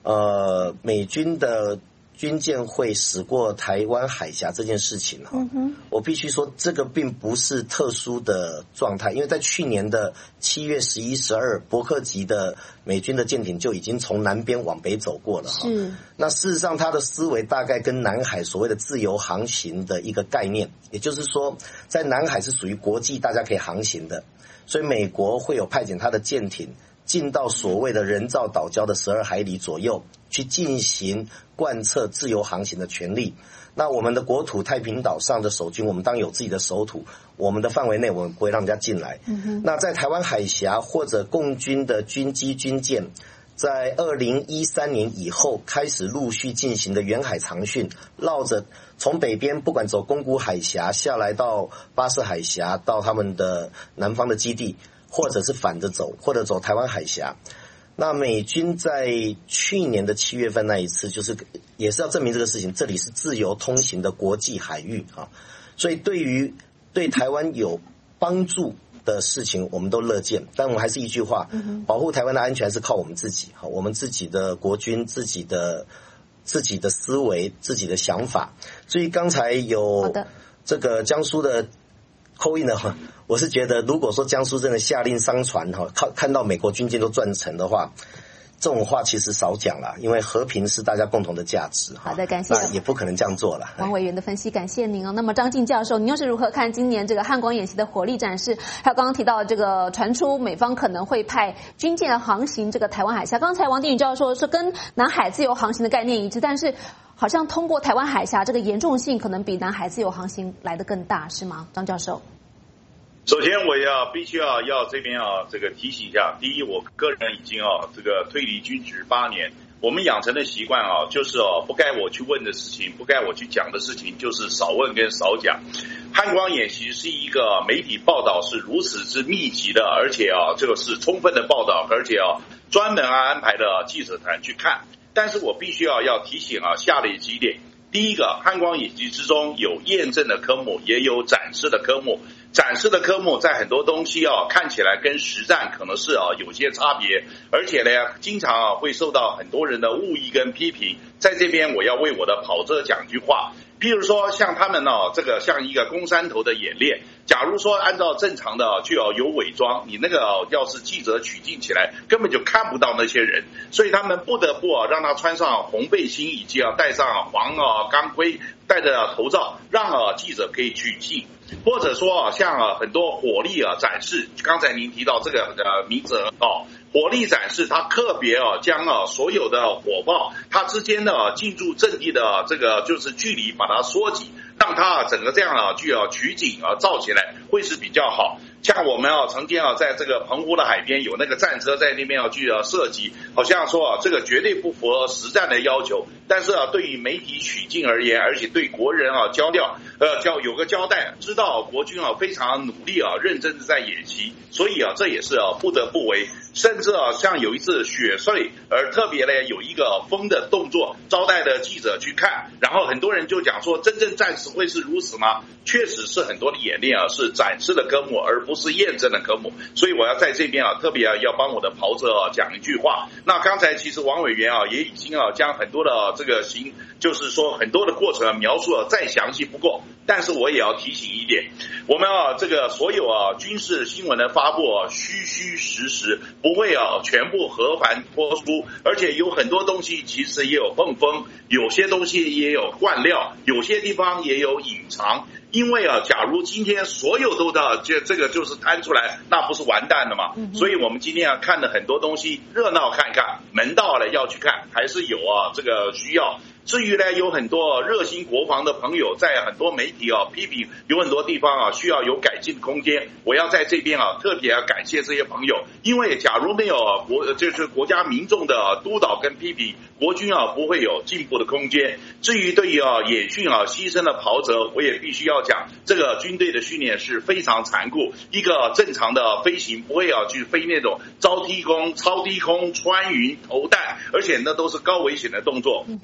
呃，美军的军舰会驶过台湾海峡这件事情哈，嗯、我必须说这个并不是特殊的状态，因为在去年的七月十一、十二，伯克级的美军的舰艇就已经从南边往北走过了哈。是。那事实上，他的思维大概跟南海所谓的自由航行的一个概念，也就是说，在南海是属于国际大家可以航行的，所以美国会有派遣他的舰艇进到所谓的人造岛礁的十二海里左右，去进行贯彻自由航行的权利。那我们的国土太平岛上的守军，我们当有自己的守土，我们的范围内我们不会让人家进来。嗯、那在台湾海峡或者共军的军机军舰，在二零一三年以后开始陆续进行的远海长训，绕着从北边不管走宫古海峡下来到巴士海峡，到他们的南方的基地，或者是反着走，或者走台湾海峡。那美军在去年的七月份那一次，就是也是要证明这个事情，这里是自由通行的国际海域啊，所以对于对台湾有帮助的事情，我们都乐见。但我们还是一句话，保护台湾的安全是靠我们自己，我们自己的国军、自己的自己的思维、自己的想法。所以刚才有这个江苏的call in呢，我是觉得，如果说江苏真的下令商船哈，看看到美国军舰都赚成的话，这种话其实少讲了，因为和平是大家共同的价值。 好的，感谢。 那也不可能这样做了。 王委员的分析，感谢您哦。那么张晋教授，您又是如何看今年这个汉光演习的火力展示？还有刚刚提到这个传出美方可能会派军舰航行这个台湾海峡。刚才王定宇教授说是跟南海自由航行的概念一致，但是好像通过台湾海峡这个严重性可能比南海自由航行来得更大，是吗？张教授。 首先，我要必须要要这边啊，这个提醒一下。第一，我个人已经啊，这个退离军职八年，我们养成的习惯啊，就是哦、啊，不该我去问的事情，不该我去讲的事情，就是少问跟少讲。汉光演习是一个媒体报道是如此之密集的，而且啊，这个是充分的报道，而且啊，专门啊安排的记者团去看。但是我必须要要提醒啊，下列几点。第一个，汉光演习之中有验证的科目，也有展示的科目。展示的科目在很多东西啊，看起来跟实战可能是啊有些差别，而且呢，经常啊会受到很多人的误议跟批评。在这边，我要为我的跑者讲句话。譬如说，像他们呢、啊，这个像一个攻山头的演练，假如说按照正常的就要有伪装，你那个、啊、要是记者取镜起来，根本就看不到那些人，所以他们不得不啊让他穿上红背心，以及啊戴上黄啊钢盔，戴着头罩，让啊记者可以取镜。或者说啊，像啊很多火力啊展示，刚才您提到这个呃名字哦，火力展示它特别啊将啊所有的火炮它之间的进驻阵地的这个就是距离把它缩紧，让它整个这样啊具有取景啊造起来会是比较好。像我们啊曾经啊在这个澎湖的海边有那个战车在那边要去啊射击，好像说啊这个绝对不符合实战的要求，但是啊对于媒体取镜而言，而且对国人啊交料呃交有个交代，知道国军啊非常努力啊认真的在演习，所以啊这也是啊不得不为。甚至啊像有一次雪隧而特别呢有一个风的动作，招待的记者去看，然后很多人就讲说真正战士会是如此吗？确实是很多的演练啊是展示的科目，而不是验证的科目。所以我要在这边啊特别啊要帮我的跑者啊讲一句话。那刚才其实王委员啊也已经啊将很多的这个行就是说很多的过程、啊、描述啊再详细不过，但是我也要提醒一点，我们啊这个所有啊军事新闻的发布啊虚虚实实，不会啊全部和盘托出，而且有很多东西其实也有碰风，有些东西也有灌料，有些地方也有隐藏。因为啊，假如今天所有都的这这个就是摊出来，那不是完蛋了吗？嗯、所以我们今天啊看的很多东西，热闹看看，门道了要去看，还是有啊这个需要。至于呢，有很多热心国防的朋友，在很多媒体啊批评，有很多地方啊需要有改进的空间。我要在这边啊特别啊感谢这些朋友，因为假如没有国就是国家民众的督导跟批评，国军啊不会有进步的空间。至于对于啊演训啊牺牲的袍泽，我也必须要讲，这个军队的训练是非常残酷。一个正常的飞行不会啊去飞那种招低空、超低空、穿云投弹，而且那都是高危险的动作。嗯、我个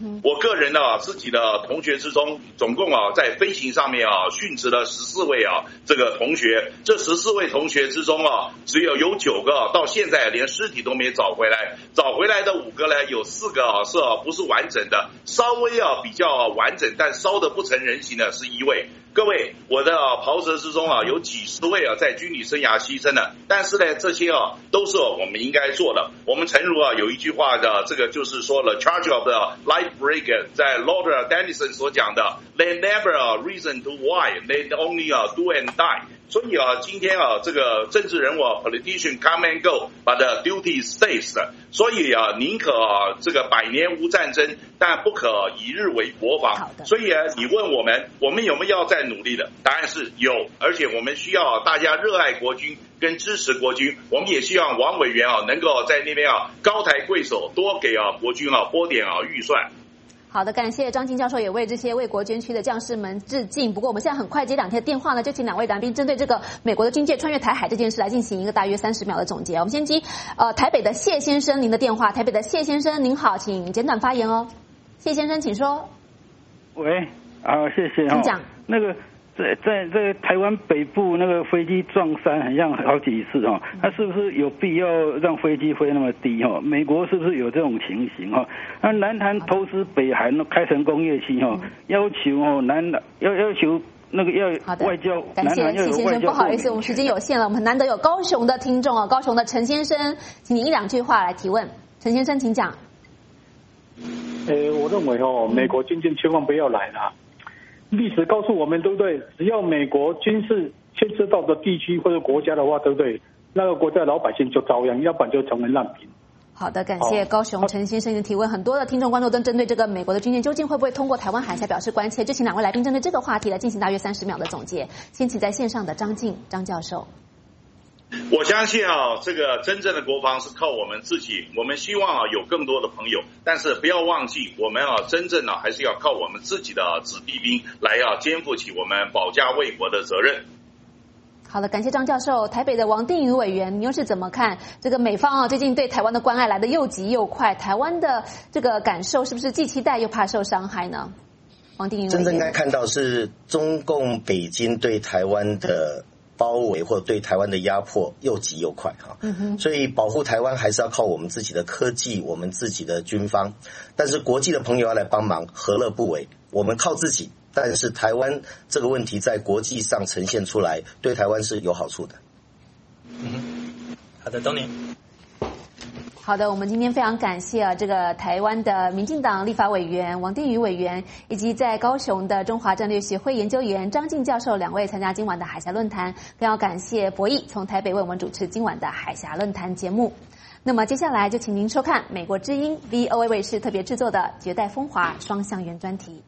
个人啊自己的同学之中，总共啊在飞行上面啊殉职了十四位啊这个同学。这十四位同学之中啊，只有有九个、啊、到现在连尸体都没找回来，找回来的五个呢，有四个啊是啊不是完整的，稍微啊比较完整，但烧得不成人形的是一位。各位，我的啊袍泽之中啊，有几十位啊在军旅生涯牺牲了，但是呢，这些啊都是我们应该做的。我们诚如啊有一句话的，这个就是说了 ，Charge of the Life Brigade， 在 Lord Dennison 所讲的 ，They never a reason to why, they only a do and die。所以啊，今天啊，这个政治人物啊 ，politician come and go，but the duty stays。所以啊，宁可啊这个百年无战争，但不可一日为国防。所以啊，你问我们，我们有没有要再努力的？答案是有，而且我们需要大家热爱国军跟支持国军。我们也希望王委员啊，能够在那边啊高抬贵手，多给啊国军啊拨点啊预算。 好的，感谢张静教授，也为这些为国捐躯的将士们致敬。不过我们现在很快接两天的电话呢，就请两位来宾针对这个美国的军舰穿越台海这件事来进行一个大约三十秒的总结。我们先接呃台北的谢先生您的电话，台北的谢先生您好，请简短发言哦。谢先生，请说。 喂，啊，谢谢哈。 请讲。 那个在在在台湾北部那个飞机撞山，很像好几次哈，那是不是有必要让飞机飞那么低哈？美国是不是有这种情形哈？那南韩投资北韩开城工业区哈，要求哦南要要求那个要外交， 感谢谢先生，不好意思，我们时间有限了，我们难得有高雄的听众哦，高雄的陈先生，请你一两句话来提问。陈先生，请讲。 呃，我认为哦，美国军舰千万不要来了。历史告诉我们，对不对？只要美国军事牵涉到的地区或者国家的话，对不对？那个国家老百姓就遭殃，要不然就成为难民。 好的，感谢高雄陈先生的提问。很多的听众观众都针对这个美国的军舰究竟会不会通过台湾海峡表示关切，就请两位来宾针对这个话题来进行大约三十秒的总结。先请在线上的张静张教授。 我相信啊，这个真正的国防是靠我们自己。我们希望啊有更多的朋友，但是不要忘记，我们啊真正啊还是要靠我们自己的子弟兵来啊肩负起我们保家卫国的责任。 好的，感谢张教授。台北的王定宇委员，你又是怎么看这个美方啊最近对台湾的关爱来得又急又快？台湾的这个感受是不是既期待又怕受伤害呢？王定宇委员， 真正该看到是中共北京对台湾的包围或者对台湾的压迫又急又快哈，嗯、所以保护台湾还是要靠我们自己的科技，我们自己的军方。但是国际的朋友要来帮忙，何乐不为？我们靠自己，但是台湾这个问题在国际上呈现出来，对台湾是有好处的。 嗯，好的，东尼。 好的，我们今天非常感谢啊，这个台湾的民进党立法委员王定宇委员，以及在高雄的中华战略协会研究员张静教授两位参加今晚的海峡论坛，更要感谢博弈从台北为我们主持今晚的海峡论坛节目。那么接下来就请您收看美国之音 V O A 卫视特别制作的《绝代风华》双向圆专题。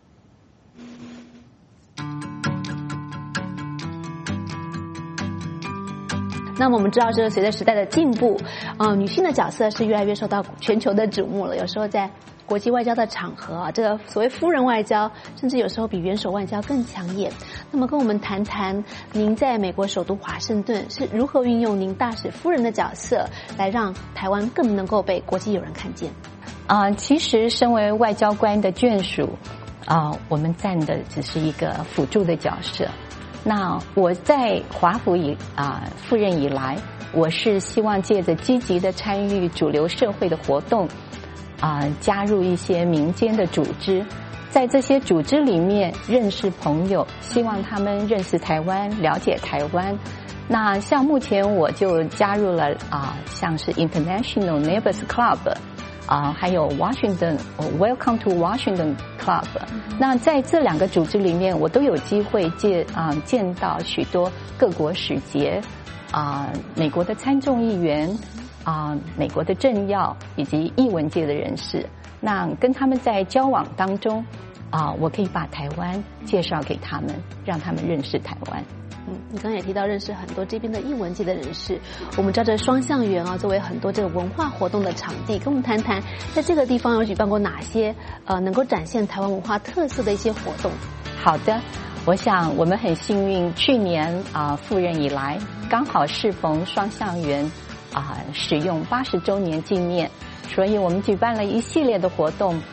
那么我们知道，这个随着时代的进步，呃，女性的角色是越来越受到全球的瞩目了。有时候在国际外交的场合啊，这个所谓夫人外交，甚至有时候比元首外交更抢眼。那么跟我们谈谈，您在美国首都华盛顿是如何运用您大使夫人的角色，来让台湾更能够被国际友人看见？ 啊、呃，其实身为外交官的眷属，啊、呃，我们占的只是一个辅助的角色。那我在华府以啊、呃、赴任以来，我是希望借着积极的参与主流社会的活动，啊、呃、加入一些民间的组织，在这些组织里面认识朋友，希望他们认识台湾，了解台湾。那像目前我就加入了啊、呃，像是 International Neighbors Club。啊，还有 Washington Welcome to Washington Club。那在这两个组织里面，我都有机会见啊见到许多各国使节，啊，美国的参众议员，啊，美国的政要以及艺文界的人士。那跟他们在交往当中，啊，我可以把台湾介绍给他们，让他们认识台湾。 嗯，你刚才也提到认识很多这边的艺文界的人士，我们知道这双向园啊，作为很多这个文化活动的场地，跟我们谈谈，在这个地方有举办过哪些呃能够展现台湾文化特色的一些活动？ 好的，我想我们很幸运，去年啊、呃、赴任以来，刚好适逢双向园啊、呃、使用八十周年纪念，所以我们举办了一系列的活动。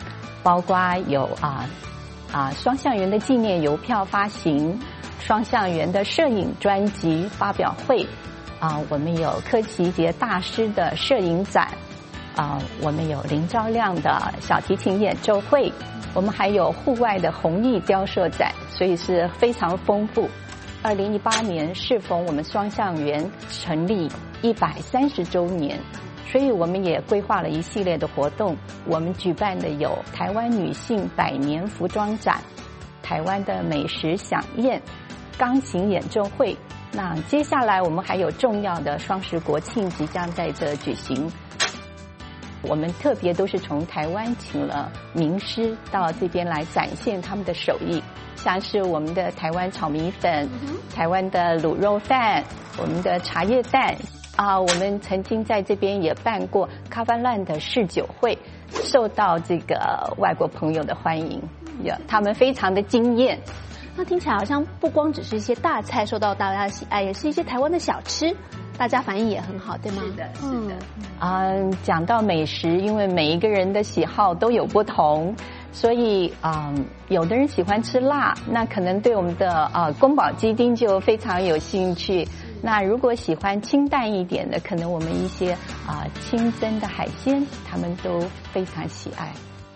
包括有啊啊双向园的纪念邮票发行，双向园的摄影专辑发表会，啊，我们有柯奇杰大师的摄影展，啊，我们有林昭亮的小提琴演奏会，我们还有户外的弘毅雕塑展，所以是非常丰富。二零一八年适逢我们双向园成立一百三十周年，所以我们也规划了一系列的活动。我们举办的有台湾女性百年服装展、台湾的美食飨宴、钢琴演奏会。那接下来我们还有重要的双十国庆即将在这举行。我们特别都是从台湾请了名师到这边来展现他们的手艺，像是我们的台湾炒米粉、台湾的卤肉饭、我们的茶叶蛋啊，我们曾经在这边也办过卡巴兰的试酒会，受到这个外国朋友的欢迎，他们非常的惊艳。 那听起来好像不光只是一些大菜受到大家的喜爱，也是一些台湾的小吃，大家反应也很好，对吗？ 是的，是的。嗯，讲到美食，因为每一个人的喜好都有不同，所以嗯，有的人喜欢吃辣，那可能对我们的呃宫保鸡丁就非常有兴趣。那如果喜欢清淡一点的，可能我们一些啊、呃、清蒸的海鲜，他们都非常喜爱。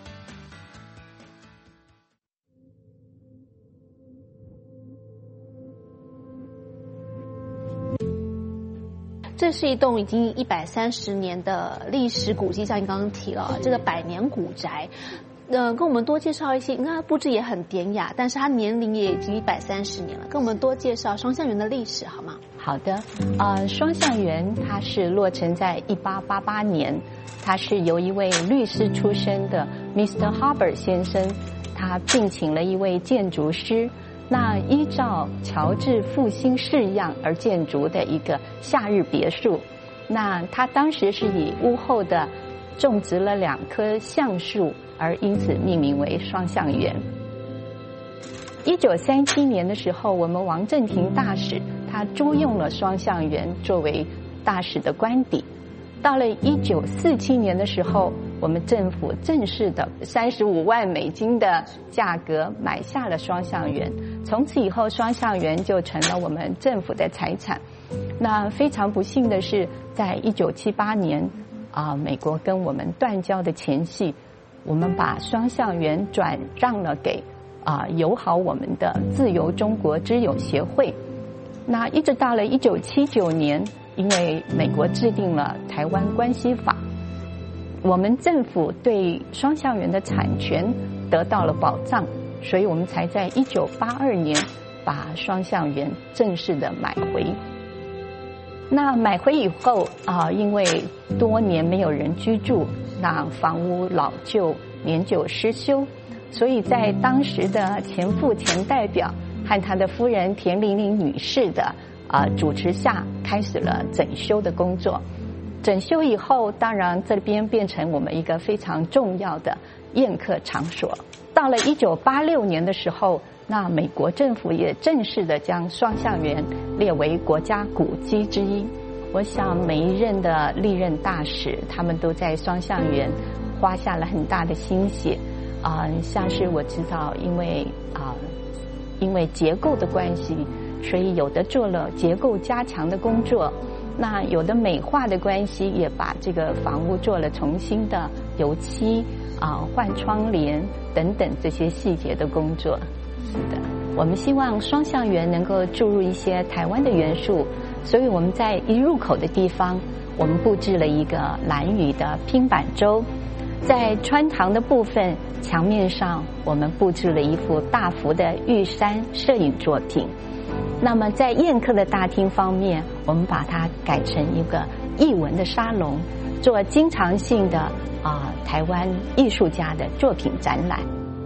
这是一栋已经一百三十年的历史古迹，像你刚刚提了这个百年古宅，呃，跟我们多介绍一些。你看它布置也很典雅，但是它年龄也已经一百三十年了，跟我们多介绍双向园的历史好吗？ 好的，呃，双向园它是落成在一八八八年，它是由一位律师出身的 Mister Harber 先生，他聘请了一位建筑师。那依照乔治复兴式样而建筑的一个夏日别墅，那他当时是以屋后的种植了两棵橡树，而因此命名为双向园。一九三七年的时候，我们王正廷大使他租用了双向园作为大使的官邸。到了一九四七年的时候，我们政府正式的三十五万美金的价格买下了双向园，从此以后双向园就成了我们政府的财产。那非常不幸的是，在一九七八年啊、呃，美国跟我们断交的前夕，我们把双向园转让了给啊、呃、友好我们的自由中国之友协会。那一直到了一九七九年，因为美国制定了台湾关系法，我们政府对双向园的产权得到了保障，所以我们才在一九八二年把双向园正式的买回。那买回以后啊、呃，因为多年没有人居住，那房屋老旧、年久失修，所以在当时的前副前代表和他的夫人田玲玲女士的啊、呃、主持下，开始了整修的工作。整修以后，当然这边变成我们一个非常重要的宴客场所。到了一九八六年的时候，那美国政府也正式的将双向园列为国家古迹之一。我想每一任的历任大使，他们都在双向园花下了很大的心血啊、呃，像是我知道，因为啊、呃，因为结构的关系，所以有的做了结构加强的工作。那有的美化的关系，也把这个房屋做了重新的油漆啊、换窗帘等等这些细节的工作。是的，我们希望双向园能够注入一些台湾的元素，所以我们在一入口的地方，我们布置了一个兰屿的拼板舟。在穿堂的部分，墙面上我们布置了一幅大幅的玉山摄影作品。那么在宴客的大厅方面，我们把它改成一个艺文的沙龙，做经常性的啊、呃、台湾艺术家的作品展览。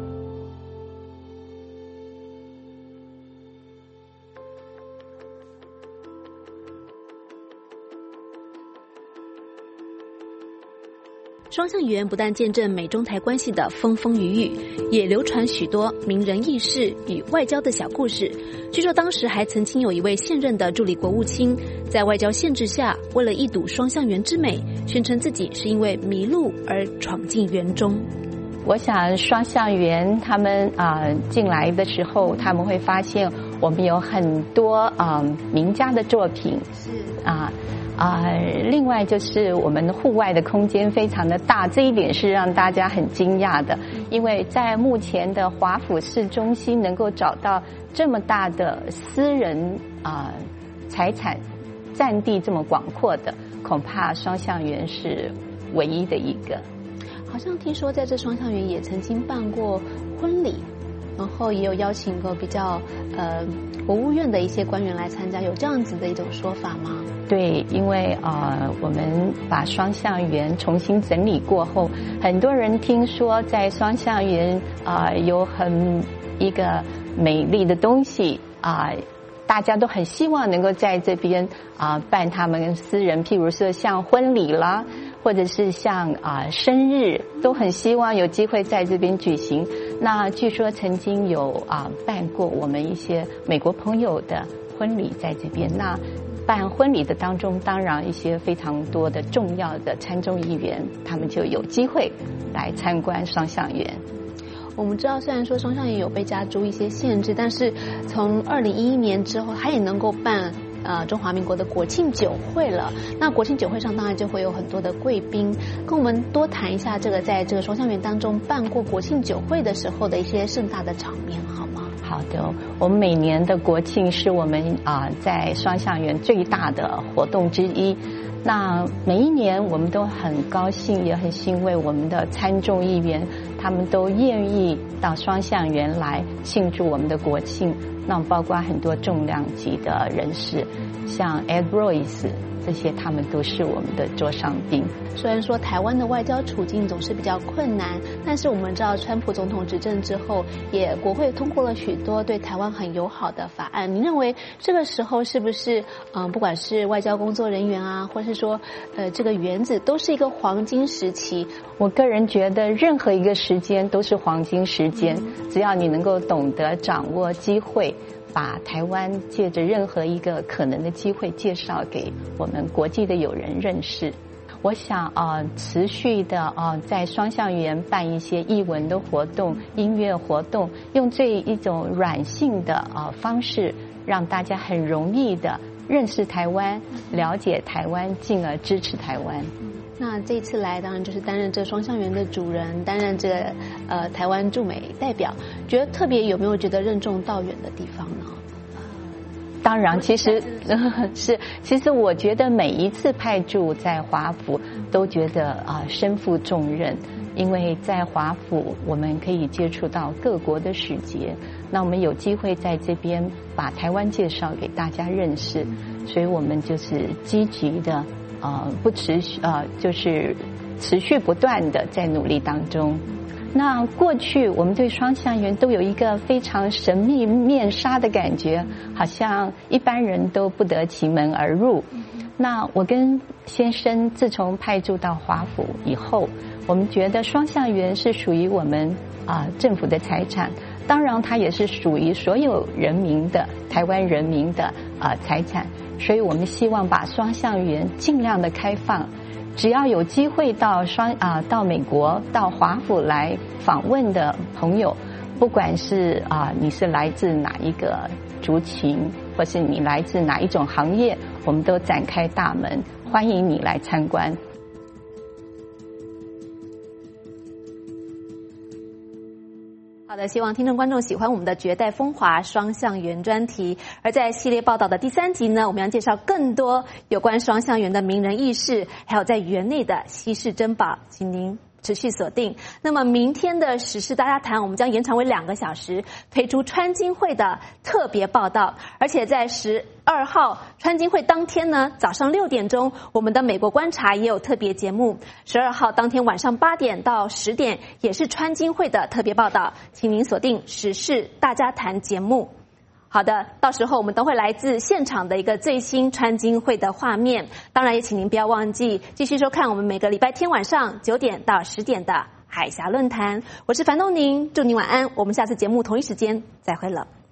双向园不但见证美中台关系的风风雨雨，也流传许多名人轶事与外交的小故事。据说当时还曾经有一位现任的助理国务卿，在外交限制下，为了一睹双向园之美，宣称自己是因为迷路而闯进园中。 我想双向园他们啊、呃、进来的时候，他们会发现我们有很多啊、呃、名家的作品，是啊啊、呃，另外就是我们户外的空间非常的大，这一点是让大家很惊讶的，因为在目前的华府市中心能够找到这么大的私人啊、呃、财产占地这么广阔的，恐怕双向园是唯一的一个。 好像听说在这双向园也曾经办过婚礼，然后也有邀请过比较呃国务院的一些官员来参加，有这样子的一种说法吗？ 对，因为呃我们把双向园重新整理过后，很多人听说在双向园啊、呃、有很一个美丽的东西啊、呃，大家都很希望能够在这边啊、呃、办他们私人，譬如说像婚礼啦。或者是像啊、呃、生日，都很希望有机会在这边举行。那据说曾经有啊、呃、办过我们一些美国朋友的婚礼在这边。那办婚礼的当中，当然一些非常多的重要的参众议员，他们就有机会来参观双向园。 我们知道，虽然说双向园有被加诸一些限制，但是从二零一一年之后，它也能够办。呃，中华民国的国庆酒会了。那国庆酒会上当然就会有很多的贵宾，跟我们多谈一下这个在这个双向园当中办过国庆酒会的时候的一些盛大的场面，好吗？ 好的，我们每年的国庆是我们啊、呃、在双向园最大的活动之一。那每一年我们都很高兴，也很欣慰，我们的参众议员他们都愿意到双向园来庆祝我们的国庆。那包括很多重量级的人士，像 Ed Royce 这些，他们都是我们的桌上宾。 虽然说台湾的外交处境总是比较困难，但是我们知道川普总统执政之后，也国会通过了许多对台湾很友好的法案。您认为这个时候是不是嗯，不管是外交工作人员啊，或是说呃这个园子，都是一个黄金时期？ 我个人觉得任何一个时间都是黄金时间，嗯、只要你能够懂得掌握机会，把台湾借着任何一个可能的机会介绍给我们国际的友人认识。我想啊、呃，持续的啊、呃，在双向园办一些艺文的活动、音乐活动，用这一种软性的啊、呃、方式，让大家很容易的认识台湾、了解台湾，进而支持台湾。 那这次来当然就是担任这双向园的主人，担任这个呃台湾驻美代表，觉得特别有没有觉得任重道远的地方呢？ 当然，其实、呃、是，其实我觉得每一次派驻在华府都觉得啊、呃、身负重任，因为在华府我们可以接触到各国的使节，那我们有机会在这边把台湾介绍给大家认识，所以我们就是积极的呃不持续呃就是持续不断的在努力当中。那过去我们对双向园都有一个非常神秘面纱的感觉，好像一般人都不得其门而入。那我跟先生自从派驻到华府以后，我们觉得双向园是属于我们啊、呃、政府的财产，当然它也是属于所有人民的台湾人民的啊、呃、财产，所以我们希望把双向园尽量的开放。只要有机会到双啊、呃、到美国到华府来访问的朋友，不管是啊、呃、你是来自哪一个族群，或是你来自哪一种行业，我们都展开大门，欢迎你来参观。 好的，希望听众观众喜欢我们的绝代风华双向园专题。而在系列报道的第三集呢，我们要介绍更多有关双向园的名人轶事，还有在园内的稀世珍宝，请您持续锁定。那么明天的时事大家谈，我们将延长为两个小时，推出川金会的特别报道，而且在十二号川金会当天呢，早上六点钟，我们的美国观察也有特别节目。十二号当天晚上八点到十点，也是川金会的特别报道，请您锁定时事大家谈节目。好的，到时候我们都会来自现场的一个最新川金会的画面。当然也请您不要忘记继续收看我们每个礼拜天晚上九点到十点的海峡论坛。我是樊东宁，祝您晚安，我们下次节目同一时间再会了。